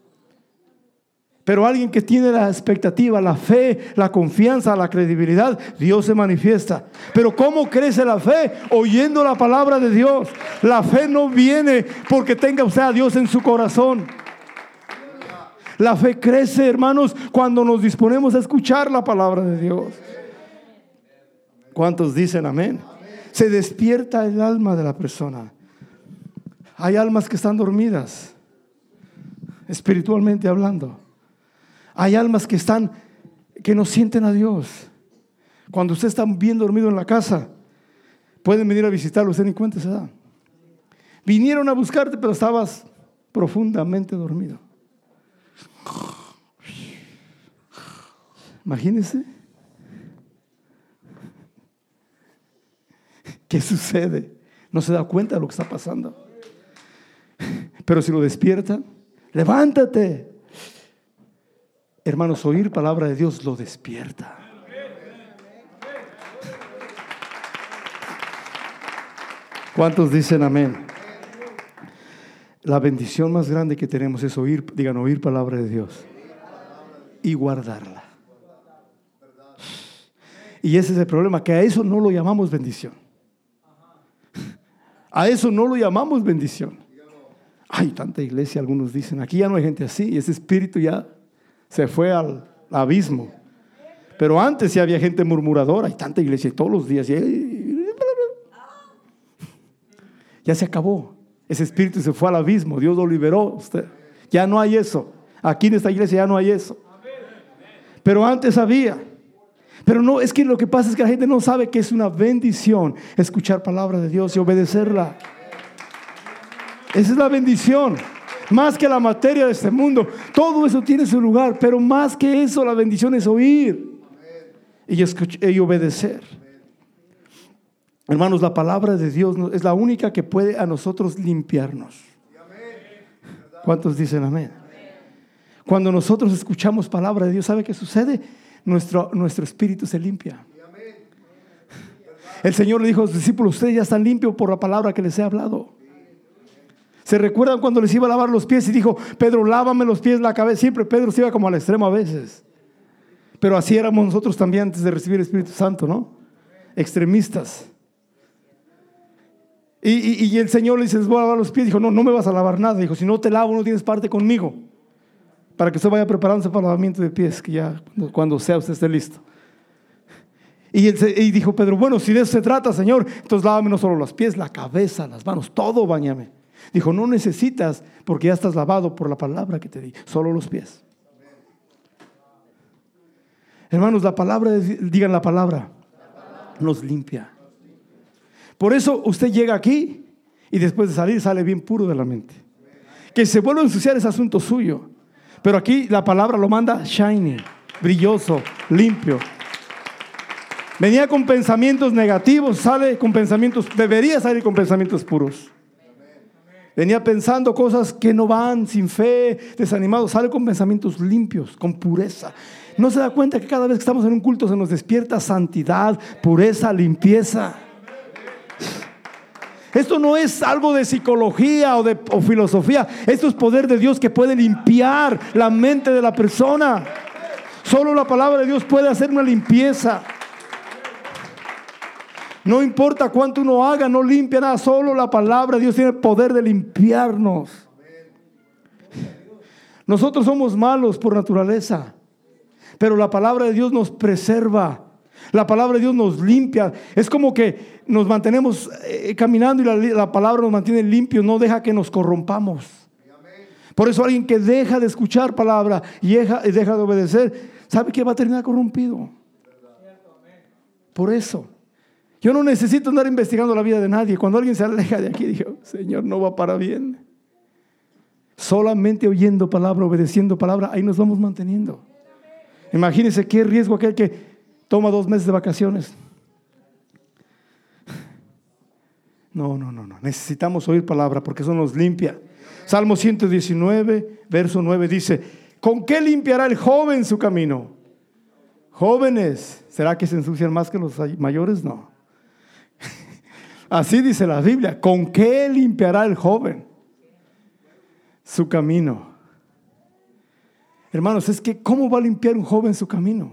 Pero alguien que tiene la expectativa, la fe, la confianza, la credibilidad, Dios se manifiesta. Pero ¿cómo crece la fe? Oyendo la palabra de Dios. La fe no viene porque tenga usted a Dios en su corazón. La fe crece, hermanos, cuando nos disponemos a escuchar la palabra de Dios. ¿Cuántos dicen amén? Se despierta el alma de la persona. Hay almas que están dormidas, espiritualmente hablando. Hay almas que están, que no sienten a Dios. Cuando usted está bien dormido en la casa, pueden venir a visitarlo, usted ni cuenta se da. Vinieron a buscarte, pero estabas profundamente dormido. Imagínese. ¿Qué sucede? No se da cuenta de lo que está pasando. Pero si lo despiertan, levántate. Hermanos, oír palabra de Dios lo despierta. ¿Cuántos dicen amén? La bendición más grande que tenemos es oír, digan, oír palabra de Dios y guardarla. Y ese es el problema, que a eso no lo llamamos bendición. A eso no lo llamamos bendición. Hay tanta iglesia, algunos dicen, aquí ya no hay gente así, y ese espíritu ya se fue al abismo. Pero antes sí había gente murmuradora, hay tanta iglesia y todos los días. Y ya se acabó. Ese espíritu se fue al abismo. Dios lo liberó. Usted. Ya no hay eso. Aquí en esta iglesia ya no hay eso. Pero antes había. Pero no, es que lo que pasa es que la gente no sabe que es una bendición escuchar palabra de Dios y obedecerla. Esa es la bendición. Más que la materia de este mundo, todo eso tiene su lugar, pero más que eso, la bendición es oír y, escuchar, y obedecer. Hermanos, la palabra de Dios es la única que puede a nosotros limpiarnos. ¿Cuántos dicen amén? Cuando nosotros escuchamos palabra de Dios, ¿sabe qué sucede? Nuestro, nuestro espíritu se limpia. El Señor le dijo a sus discípulos: ustedes ya están limpios por la palabra que les he hablado. ¿Se recuerdan cuando les iba a lavar los pies y dijo: Pedro, lávame los pies, la cabeza? Siempre Pedro se iba como al extremo a veces. Pero así éramos nosotros también antes de recibir el Espíritu Santo, ¿no? Extremistas. Y, y, y el Señor le dice: les voy a lavar los pies. Dijo: no, no me vas a lavar nada. Dijo: si no te lavo, no tienes parte conmigo. Para que usted vaya preparándose para el lavamiento de pies, que ya cuando sea usted esté listo. Y, él, y dijo Pedro: bueno, si de eso se trata, Señor, entonces lávame no solo los pies, la cabeza, las manos, todo, báñame. Dijo: no necesitas, porque ya estás lavado por la palabra que te di, solo los pies. Hermanos, la palabra, digan la palabra, nos limpia. Por eso usted llega aquí y después de salir sale bien puro de la mente. Que se vuelva a ensuciar es asunto suyo, pero aquí la palabra lo manda shiny, brilloso, limpio. Venía con pensamientos negativos, sale con pensamientos, debería salir con pensamientos puros. Venía pensando cosas que no van, sin fe, desanimado, sale con pensamientos limpios, con pureza. ¿No se da cuenta que cada vez que estamos en un culto se nos despierta santidad, pureza, limpieza? Esto no es algo de psicología o de o filosofía. Esto es poder de Dios que puede limpiar la mente de la persona. Solo la palabra de Dios puede hacer una limpieza. No importa cuánto uno haga, no limpia nada. Solo la palabra de Dios tiene el poder de limpiarnos. Nosotros somos malos por naturaleza, pero la palabra de Dios nos preserva. La palabra de Dios nos limpia. Es como que nos mantenemos eh, caminando y la, la palabra nos mantiene limpios, no deja que nos corrompamos. Por eso alguien que deja de escuchar palabra y deja, y deja de obedecer, sabe que va a terminar corrompido. Por eso yo no necesito andar investigando la vida de nadie. Cuando alguien se aleja de aquí, digo: Señor, no va para bien. Solamente oyendo palabra, obedeciendo palabra, ahí nos vamos manteniendo. Imagínense qué riesgo aquel que toma dos meses de vacaciones. No, no, no, no. Necesitamos oír palabra porque eso nos limpia. Salmo ciento diecinueve, verso nueve dice: ¿con qué limpiará el joven su camino? Jóvenes, ¿será que se ensucian más que los mayores? No. Así dice la Biblia. ¿Con qué limpiará el joven su camino? Hermanos, es que ¿cómo va a limpiar un joven su camino?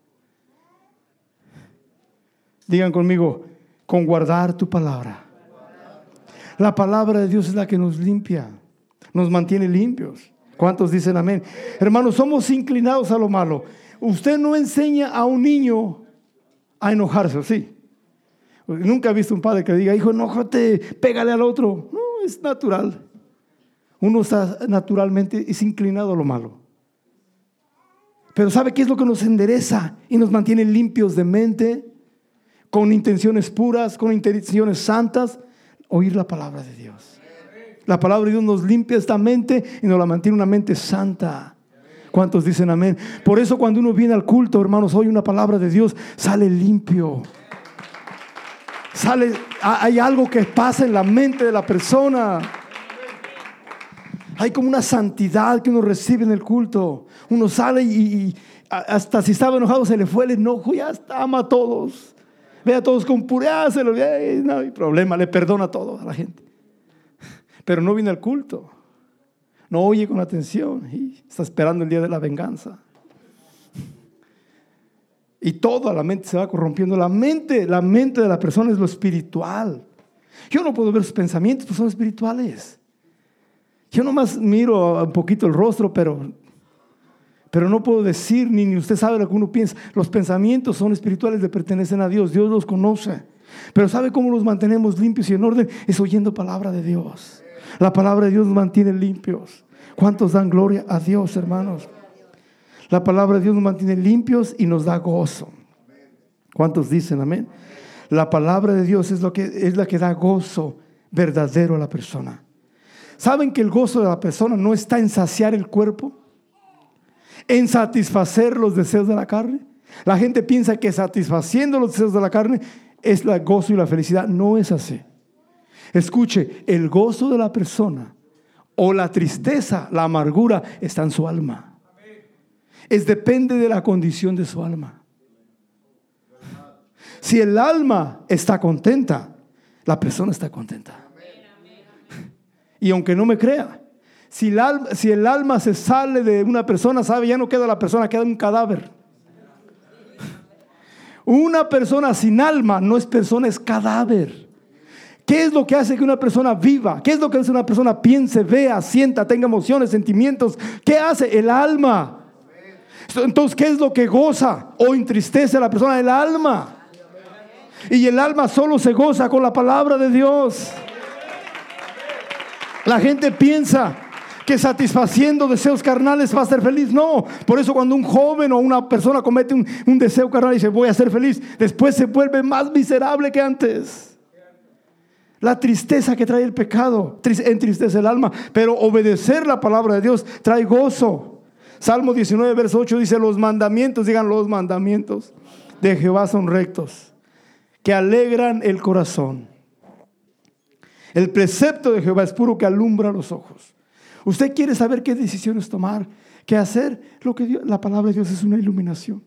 Digan conmigo, con guardar tu palabra. La palabra de Dios es la que nos limpia, nos mantiene limpios. ¿Cuántos dicen amén? Hermanos, somos inclinados a lo malo. Usted no enseña a un niño a enojarse, ¿sí? Nunca he visto un padre que diga, hijo, enójate, pégale al otro. No, es natural. Uno está naturalmente, es inclinado a lo malo. Pero ¿sabe qué es lo que nos endereza y nos mantiene limpios de mente? Con intenciones puras, con intenciones santas. Oír la palabra de Dios. La palabra de Dios nos limpia esta mente y nos la mantiene una mente santa. ¿Cuántos dicen amén? Por eso cuando uno viene al culto, hermanos, oye una palabra de Dios, sale limpio. Sale, hay algo que pasa en la mente de la persona. Hay como una santidad que uno recibe en el culto. Uno sale y, y hasta si estaba enojado se le fue el enojo, ya está, ama a todos. Ve a todos con pureza, se lo ve, no hay problema, le perdona a todo a la gente. Pero no viene al culto. No oye con atención y está esperando el día de la venganza. Y toda la mente se va corrompiendo. La mente, la mente de la persona es lo espiritual. Yo no puedo ver sus pensamientos, pues son espirituales. Yo nomás miro un poquito el rostro, pero, pero no puedo decir, ni, ni usted sabe lo que uno piensa. Los pensamientos son espirituales, le pertenecen a Dios. Dios los conoce. Pero ¿sabe cómo los mantenemos limpios y en orden? Es oyendo palabra de Dios. La palabra de Dios nos mantiene limpios. ¿Cuántos dan gloria a Dios, hermanos? La palabra de Dios nos mantiene limpios y nos da gozo. ¿Cuántos dicen amén? La palabra de Dios es, lo que, es la que da gozo verdadero a la persona. ¿Saben que el gozo de la persona no está en saciar el cuerpo? En satisfacer los deseos de la carne. La gente piensa que satisfaciendo los deseos de la carne es el gozo y la felicidad. No es así. Escuche, el gozo de la persona o la tristeza, la amargura está en su alma. Es depende de la condición de su alma. Si el alma está contenta, la persona está contenta. Y aunque no me crea, si el alma, si el alma se sale de una persona, sabe, ya no queda la persona, queda un cadáver. Una persona sin alma no es persona, es cadáver. ¿Qué es lo que hace que una persona viva? ¿Qué es lo que hace que una persona piense, vea, sienta, tenga emociones, sentimientos? ¿Qué hace? El alma. Entonces, ¿qué es lo que goza o entristece a la persona? El alma. Y el alma solo se goza con la palabra de Dios. La gente piensa que satisfaciendo deseos carnales va a ser feliz. No, por eso cuando un joven o una persona comete un, un deseo carnal y dice voy a ser feliz, después se vuelve más miserable que antes. La tristeza que trae el pecado entristece el alma, pero obedecer la palabra de Dios trae gozo. Salmo diecinueve, verso ocho dice: los mandamientos, digan los mandamientos de Jehová son rectos, que alegran el corazón. El precepto de Jehová es puro, que alumbra los ojos. Usted quiere saber qué decisiones tomar, qué hacer. Lo que Dios, la palabra de Dios es una iluminación.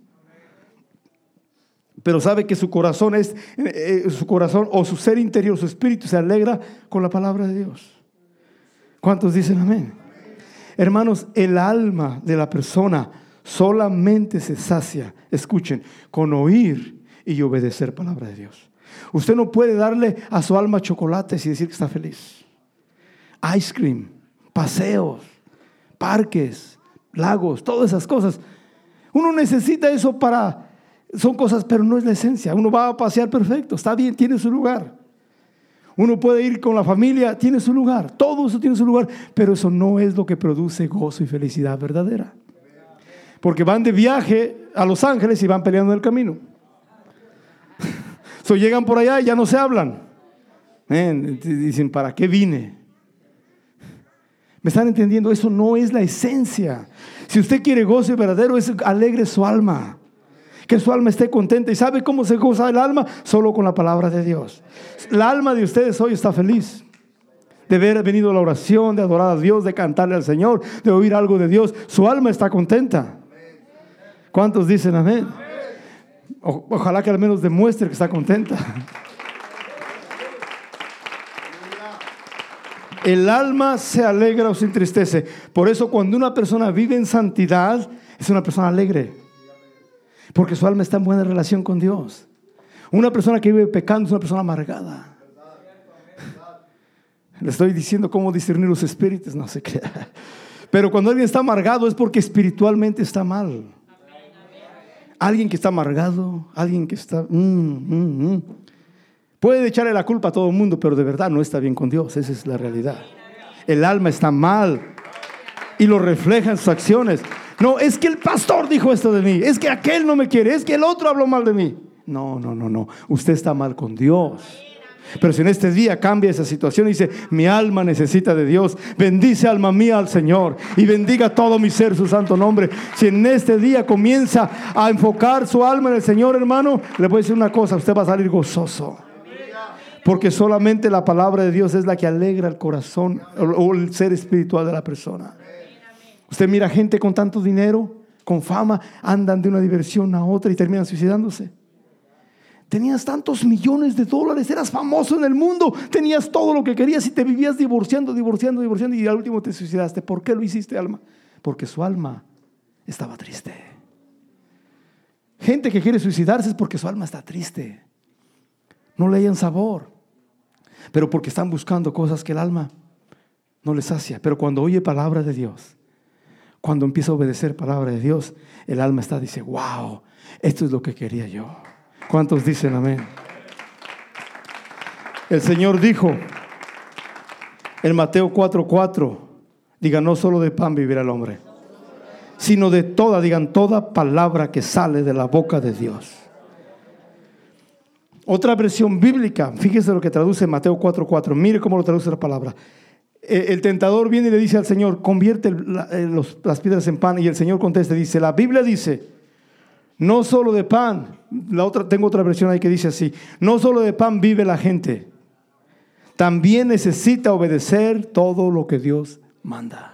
Pero sabe que su corazón es, eh, su corazón o su ser interior, su espíritu se alegra con la palabra de Dios. ¿Cuántos dicen amén? Hermanos, el alma de la persona solamente se sacia, escuchen, con oír y obedecer palabra de Dios. Usted no puede darle a su alma chocolates y decir que está feliz. Ice cream, paseos, parques, lagos, todas esas cosas. Uno necesita eso para, son cosas, pero no es la esencia. Uno va a pasear perfecto, está bien, tiene su lugar. Uno puede ir con la familia, tiene su lugar. Todo eso tiene su lugar, pero eso no es lo que produce gozo y felicidad verdadera. Porque van de viaje a Los Ángeles y van peleando en el camino. So, llegan por allá y ya no se hablan. Eh, dicen, ¿para qué vine? ¿Me están entendiendo? Eso no es la esencia. Si usted quiere gozo verdadero, es alegre su alma. Que su alma esté contenta. ¿Y sabe cómo se goza el alma? Solo con la palabra de Dios. La alma de ustedes hoy está feliz de haber venido a la oración, de adorar a Dios, de cantarle al Señor, de oír algo de Dios. Su alma está contenta. ¿Cuántos dicen amén? O, ojalá que al menos demuestre que está contenta. El alma se alegra o se entristece. Por eso cuando una persona vive en santidad, es una persona alegre. Porque su alma está en buena relación con Dios. Una persona que vive pecando es una persona amargada. Le estoy diciendo cómo discernir los espíritus, no sé qué. Pero cuando alguien está amargado es porque espiritualmente está mal. Alguien que está amargado, alguien que está... Mm, mm, mm. Puede echarle la culpa a todo el mundo, pero de verdad no está bien con Dios. Esa es la realidad. El alma está mal y lo refleja en sus acciones. No, es que el pastor dijo esto de mí. Es que aquel no me quiere. Es que el otro habló mal de mí. No, no, no, no. Usted está mal con Dios. Pero si en este día cambia esa situación y dice: mi alma necesita de Dios, bendice alma mía al Señor y bendiga todo mi ser su santo nombre. Si en este día comienza a enfocar su alma en el Señor, hermano, le voy a decir una cosa: usted va a salir gozoso. Porque solamente la palabra de Dios es la que alegra el corazón o el ser espiritual de la persona. Usted mira gente con tanto dinero, con fama, andan de una diversión a otra y terminan suicidándose. Tenías tantos millones de dólares, eras famoso en el mundo, tenías todo lo que querías y te vivías divorciando, divorciando, divorciando y al último te suicidaste. ¿Por qué lo hiciste, alma? Porque su alma estaba triste. Gente que quiere suicidarse es porque su alma está triste. No le hallan sabor, pero porque están buscando cosas que el alma no les sacia. Pero cuando oye palabra de Dios, cuando empieza a obedecer palabra de Dios, el alma está, dice: wow, esto es lo que quería yo. ¿Cuántos dicen amén? El Señor dijo en Mateo cuatro cuatro, diga: no solo de pan vivirá el hombre, sino de toda, digan, toda palabra que sale de la boca de Dios. Otra versión bíblica, fíjese lo que traduce Mateo cuatro cuatro. Mire cómo lo traduce la palabra. El tentador viene y le dice al Señor: convierte los, las piedras en pan. Y el Señor contesta, dice: la Biblia dice, no solo de pan. La otra, tengo otra versión ahí que dice así: no solo de pan vive la gente, también necesita obedecer todo lo que Dios manda.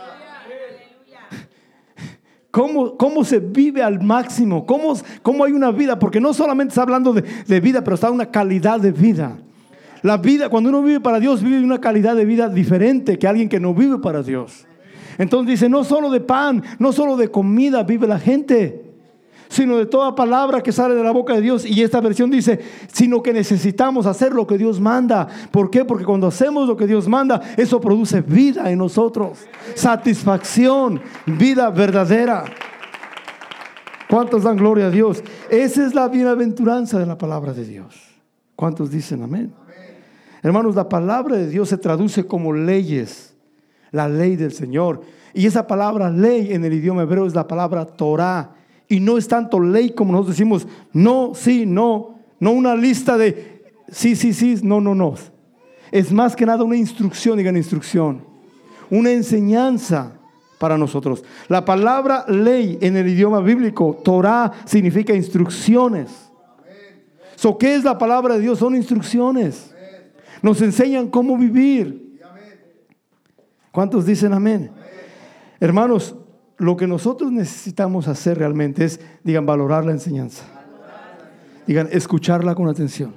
¿Cómo, cómo se vive al máximo? ¿Cómo, cómo hay una vida? Porque no solamente está hablando de, de vida, pero está una calidad de vida. La vida, cuando uno vive para Dios, vive una calidad de vida diferente que alguien que no vive para Dios. Entonces dice: no solo de pan, no solo de comida vive la gente, sino de toda palabra que sale de la boca de Dios. Y esta versión dice: sino que necesitamos hacer lo que Dios manda. ¿Por qué? Porque cuando hacemos lo que Dios manda, eso produce vida en nosotros, satisfacción, vida verdadera. ¿Cuántos dan gloria a Dios? Esa es la bienaventuranza de la palabra de Dios. ¿Cuántos dicen amén? Hermanos, la palabra de Dios se traduce como leyes, la ley del Señor. Y esa palabra ley en el idioma hebreo es la palabra Torah. Y no es tanto ley como nosotros decimos no, sí, no. No una lista de sí, sí, sí, no, no, no. Es más que nada una instrucción, digan instrucción. Una enseñanza para nosotros. La palabra ley en el idioma bíblico, Torah, significa instrucciones. So, ¿qué es la palabra de Dios? Son instrucciones. Nos enseñan cómo vivir. ¿Cuántos dicen amén? Hermanos, lo que nosotros necesitamos hacer realmente es, digan, valorar la enseñanza. Digan, escucharla con atención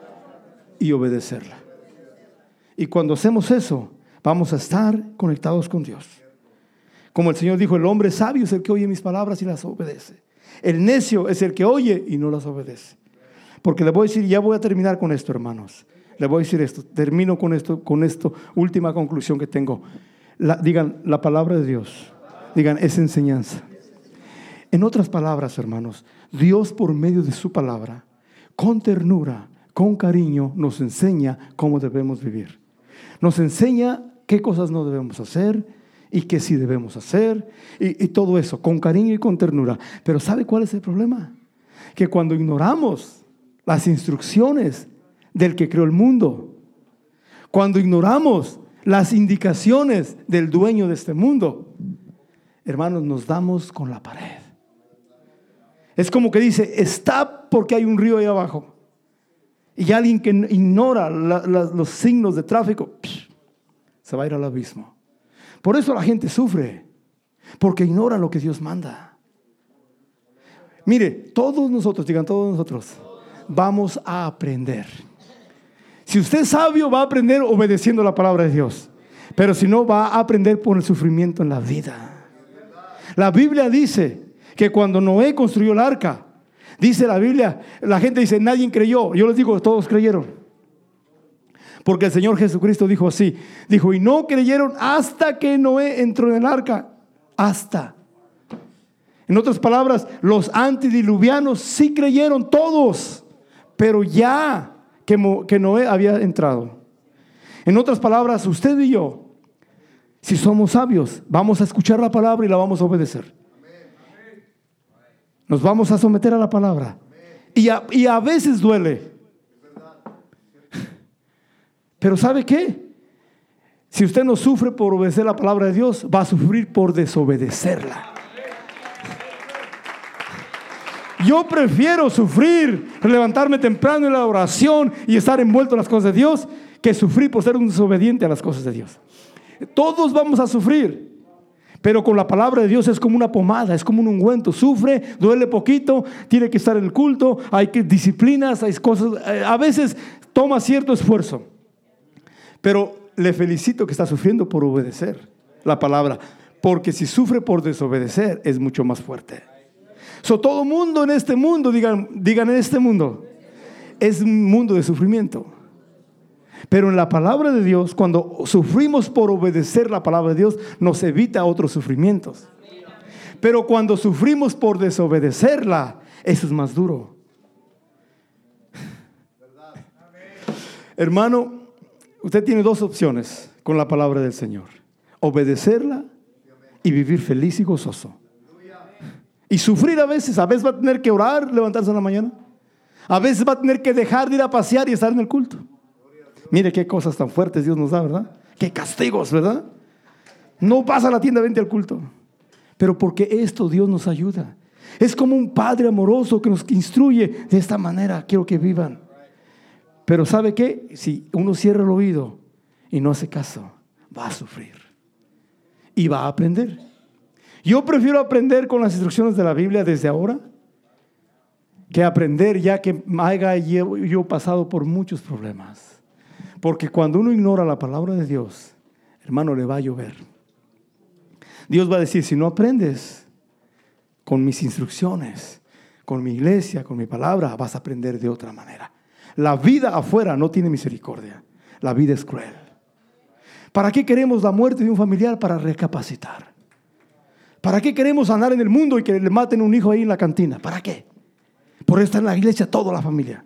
y obedecerla. Y cuando hacemos eso, vamos a estar conectados con Dios. Como el Señor dijo: el hombre sabio es el que oye mis palabras y las obedece. El necio es el que oye y no las obedece. Porque le voy a decir, ya voy a terminar con esto, hermanos. Le voy a decir esto, termino con esto, con esto, última conclusión que tengo. La, digan, la palabra de Dios. Digan, es enseñanza. En otras palabras, hermanos, Dios por medio de su palabra, con ternura, con cariño, nos enseña cómo debemos vivir. Nos enseña qué cosas no debemos hacer y qué sí debemos hacer. Y, y todo eso, con cariño y con ternura. Pero ¿sabe cuál es el problema? Que cuando ignoramos las instrucciones del que creó el mundo, cuando ignoramos las indicaciones del dueño de este mundo, hermanos, nos damos con la pared. Es como que dice, está porque hay un río ahí abajo. Y alguien que ignora la, la, los signos de tráfico, psh, se va a ir al abismo. Por eso la gente sufre, porque ignora lo que Dios manda. Mire, todos nosotros, digan todos nosotros, vamos a aprender. Si usted es sabio, va a aprender obedeciendo la palabra de Dios. Pero si no, va a aprender por el sufrimiento en la vida. La Biblia dice que cuando Noé construyó el arca, dice la Biblia, la gente dice, nadie creyó. Yo les digo, todos creyeron. Porque el Señor Jesucristo dijo así, dijo, y no creyeron hasta que Noé entró en el arca. Hasta. En otras palabras, los antediluvianos sí creyeron todos, pero ya que, que Noé había entrado. En otras palabras, usted y yo, si somos sabios, vamos a escuchar la palabra y la vamos a obedecer. Nos vamos a someter a la palabra. Y a, y a veces duele. Pero ¿sabe qué? Si usted no sufre por obedecer la palabra de Dios, va a sufrir por desobedecerla. Yo prefiero sufrir, levantarme temprano en la oración y estar envuelto en las cosas de Dios, que sufrir por ser un desobediente a las cosas de Dios. Todos vamos a sufrir, pero con la palabra de Dios es como una pomada, es como un ungüento. Sufre, duele poquito, tiene que estar en el culto, hay que disciplinas, hay cosas, a veces toma cierto esfuerzo. Pero le felicito que está sufriendo por obedecer la palabra, porque si sufre por desobedecer es mucho más fuerte. So, todo mundo en este mundo, digan, digan en este mundo, es un mundo de sufrimiento. Pero en la palabra de Dios, cuando sufrimos por obedecer la palabra de Dios, nos evita otros sufrimientos. Pero cuando sufrimos por desobedecerla, eso es más duro. Hermano, usted tiene dos opciones con la palabra del Señor: obedecerla y vivir feliz y gozoso. Y sufrir a veces, a veces va a tener que orar, levantarse en la mañana. A veces va a tener que dejar de ir a pasear y estar en el culto. Mire qué cosas tan fuertes Dios nos da, ¿verdad? Qué castigos, ¿verdad? No pasa a la tienda, vente al culto. Pero porque esto Dios nos ayuda. Es como un padre amoroso que nos instruye de esta manera. Quiero que vivan. Pero ¿sabe qué? Si uno cierra el oído y no hace caso, va a sufrir. Y va a aprender. Yo prefiero aprender con las instrucciones de la Biblia desde ahora que aprender ya que haya yo, yo pasado por muchos problemas. Porque cuando uno ignora la palabra de Dios, hermano, le va a llover. Dios va a decir, si no aprendes con mis instrucciones, con mi iglesia, con mi palabra, vas a aprender de otra manera. La vida afuera no tiene misericordia. La vida es cruel. ¿Para qué queremos la muerte de un familiar? Para recapacitar. ¿Para qué queremos andar en el mundo y que le maten un hijo ahí en la cantina? ¿Para qué? Por estar en la iglesia toda la familia.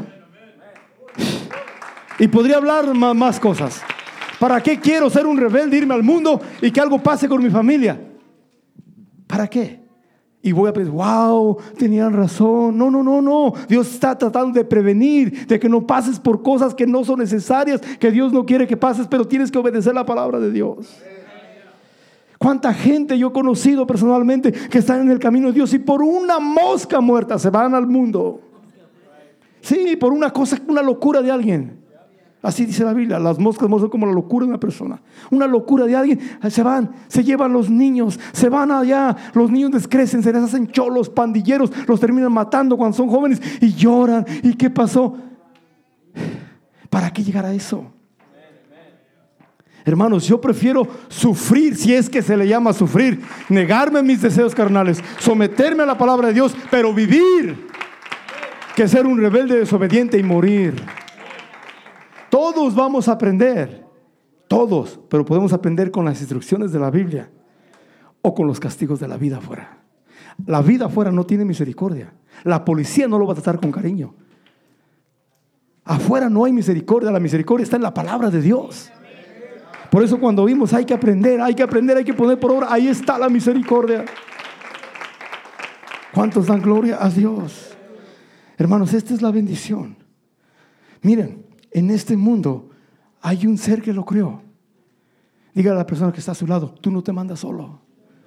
Y podría hablar más cosas. ¿Para qué quiero ser un rebelde, irme al mundo y que algo pase con mi familia? ¿Para qué? Y voy a pensar, wow, tenían razón. No, no, no, no. Dios está tratando de prevenir, de que no pases por cosas que no son necesarias, que Dios no quiere que pases, pero tienes que obedecer la palabra de Dios. ¿Cuánta gente yo he conocido personalmente que están en el camino de Dios y por una mosca muerta se van al mundo? Sí, por una cosa, una locura de alguien. Así dice la Biblia, las moscas son como la locura de una persona. Una locura de alguien, se van, se llevan los niños, se van allá, los niños descrecen, se les hacen cholos, pandilleros, los terminan matando cuando son jóvenes y lloran. ¿Y qué pasó? ¿Para qué llegar a eso? Hermanos, yo prefiero sufrir, si es que se le llama sufrir, negarme mis deseos carnales, someterme a la palabra de Dios, pero vivir, que ser un rebelde desobediente y morir. Todos vamos a aprender, todos, pero podemos aprender con las instrucciones de la Biblia o con los castigos de la vida afuera. La vida afuera no tiene misericordia. La policía no lo va a tratar con cariño. Afuera no hay misericordia, la misericordia está en la palabra de Dios. Por eso cuando oímos hay que aprender, hay que aprender, hay que poner por obra, ahí está la misericordia. ¿Cuántos dan gloria a Dios? Hermanos, esta es la bendición. Miren, en este mundo hay un ser que lo creó. Dígale a la persona que está a su lado, tú no te mandas solo.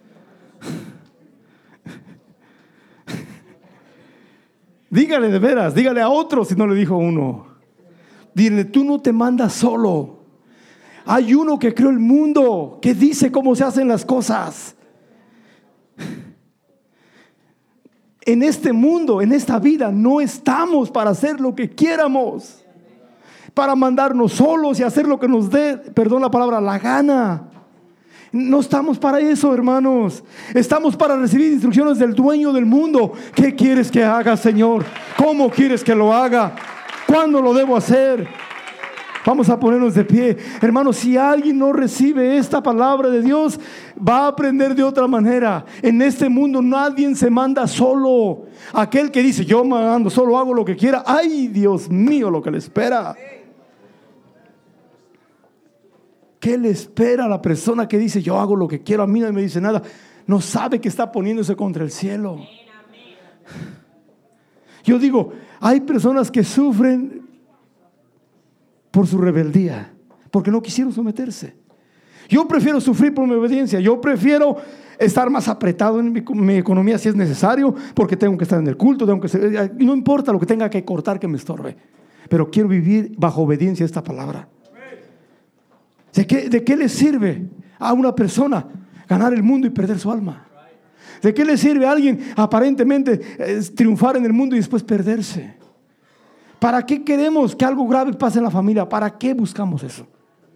Dígale de veras, dígale a otro si no le dijo uno. Dile, tú no te mandas solo. Hay uno que creó el mundo, que dice cómo se hacen las cosas. En este mundo, en esta vida, no estamos para hacer lo que quieramos. para mandarnos solos y hacer lo que nos dé, perdón la palabra, la gana. No estamos para eso, hermanos. Estamos para recibir instrucciones del dueño del mundo. ¿Qué quieres que haga, Señor? ¿Cómo quieres que lo haga? ¿Cuándo lo debo hacer? Vamos a ponernos de pie. Hermanos, si alguien no recibe esta palabra de Dios, va a aprender de otra manera. En este mundo nadie se manda solo. Aquel que dice, yo me ando solo, hago lo que quiera. Ay, Dios mío, lo que le espera. ¿Qué le espera a la persona que dice, yo hago lo que quiero, a mí no me dice nada? No sabe que está poniéndose contra el cielo. Yo digo, hay personas que sufren por su rebeldía, porque no quisieron someterse. Yo prefiero sufrir por mi obediencia. Yo prefiero estar más apretado en mi, mi economía si es necesario, porque tengo que estar en el culto, tengo que ser, no importa lo que tenga que cortar que me estorbe, pero quiero vivir bajo obediencia a esta palabra. ¿De qué, ¿De qué le sirve a una persona ganar el mundo y perder su alma? ¿De qué le sirve a alguien aparentemente eh, triunfar en el mundo y después perderse? ¿Para qué queremos que algo grave pase en la familia? ¿Para qué buscamos eso?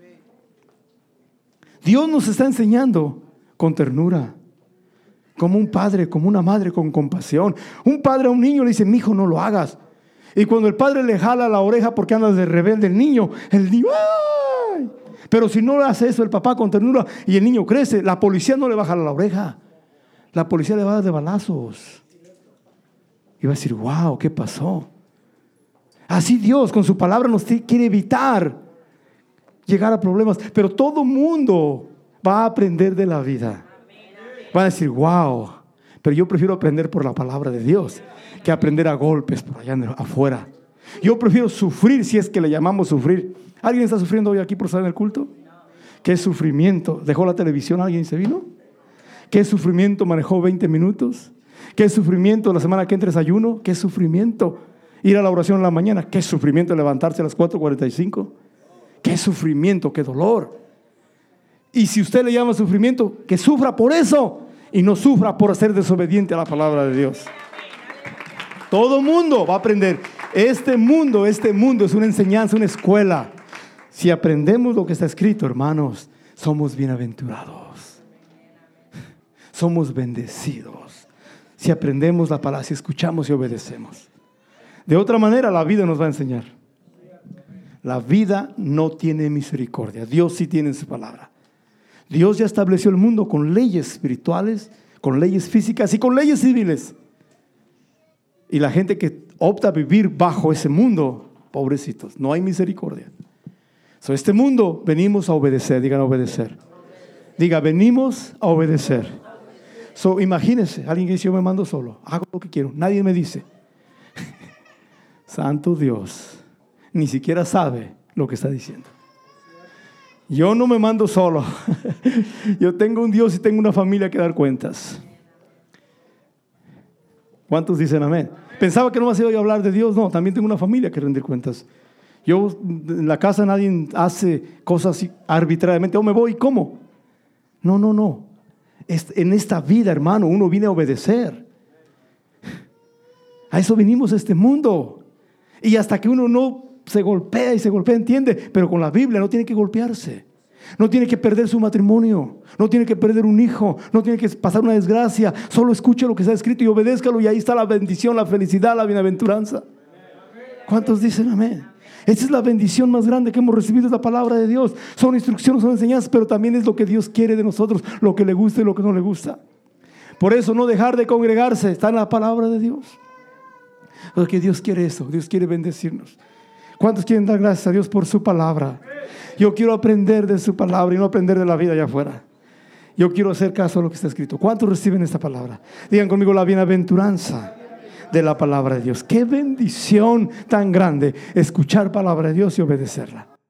Dios nos está enseñando con ternura, como un padre, como una madre con compasión. Un padre a un niño le dice, mi hijo, no lo hagas. Y cuando el padre le jala la oreja porque anda de rebelde el niño, el niño, ¡ay! Pero si no hace eso el papá con ternura y el niño crece, la policía no le va a jalar la oreja. La policía le va a dar de balazos. Y va a decir, wow, ¿qué pasó? Así Dios con su palabra nos quiere evitar llegar a problemas. Pero todo mundo va a aprender de la vida. Va a decir, wow, pero yo prefiero aprender por la palabra de Dios que aprender a golpes por allá afuera. Yo prefiero sufrir, si es que le llamamos sufrir. ¿Alguien está sufriendo hoy aquí por estar en el culto? ¿Qué sufrimiento? ¿Dejó la televisión alguien y se vino? ¿Qué sufrimiento manejó veinte minutos? ¿Qué sufrimiento la semana que entra ayuno? ¿Qué sufrimiento ir a la oración en la mañana? ¿Qué sufrimiento levantarse a las cuatro cuarenta y cinco? ¿Qué sufrimiento? ¿Qué dolor? Y si usted le llama sufrimiento, que sufra por eso y no sufra por ser desobediente a la palabra de Dios. Todo mundo va a aprender. Este mundo, este mundo es una enseñanza, una escuela. Si aprendemos lo que está escrito, hermanos, somos bienaventurados. Somos bendecidos. Si aprendemos la palabra, si escuchamos y obedecemos. De otra manera, la vida nos va a enseñar. La vida no tiene misericordia. Dios sí tiene en su palabra. Dios ya estableció el mundo con leyes espirituales, con leyes físicas y con leyes civiles. Y la gente que opta a vivir bajo ese mundo, pobrecitos, no hay misericordia. So, este mundo venimos a obedecer. Digan obedecer. Diga, venimos a obedecer. So, imagínense, alguien que dice, yo me mando solo, hago lo que quiero, nadie me dice. Santo Dios, ni siquiera sabe lo que está diciendo. Yo no me mando solo. Yo tengo un Dios y tengo una familia que dar cuentas. ¿Cuántos dicen amén? Pensaba que no me hacía yo hablar de Dios. No, también tengo una familia que rendir cuentas. Yo, en la casa nadie hace cosas arbitrariamente. Oh, me voy, ¿cómo? No, no, no. En esta vida, hermano, uno viene a obedecer. A eso vinimos a este mundo. Y hasta que uno no se golpea y se golpea, entiende. Pero con la Biblia no tiene que golpearse. No tiene que perder su matrimonio. No tiene que perder un hijo. No tiene que pasar una desgracia. Solo escuche lo que está escrito y obedézcalo. Y ahí está la bendición, la felicidad, la bienaventuranza. ¿Cuántos dicen amén? Esa es la bendición más grande que hemos recibido, es la palabra de Dios. Son instrucciones, son enseñanzas, pero también es lo que Dios quiere de nosotros, lo que le gusta y lo que no le gusta. Por eso no dejar de congregarse, está en la palabra de Dios. Porque Dios quiere eso, Dios quiere bendecirnos. ¿Cuántos quieren dar gracias a Dios por su palabra? Yo quiero aprender de su palabra y no aprender de la vida allá afuera. Yo quiero hacer caso a lo que está escrito. ¿Cuántos reciben esta palabra? Digan conmigo la bienaventuranza de la palabra de Dios. Qué bendición tan grande escuchar palabra de Dios y obedecerla.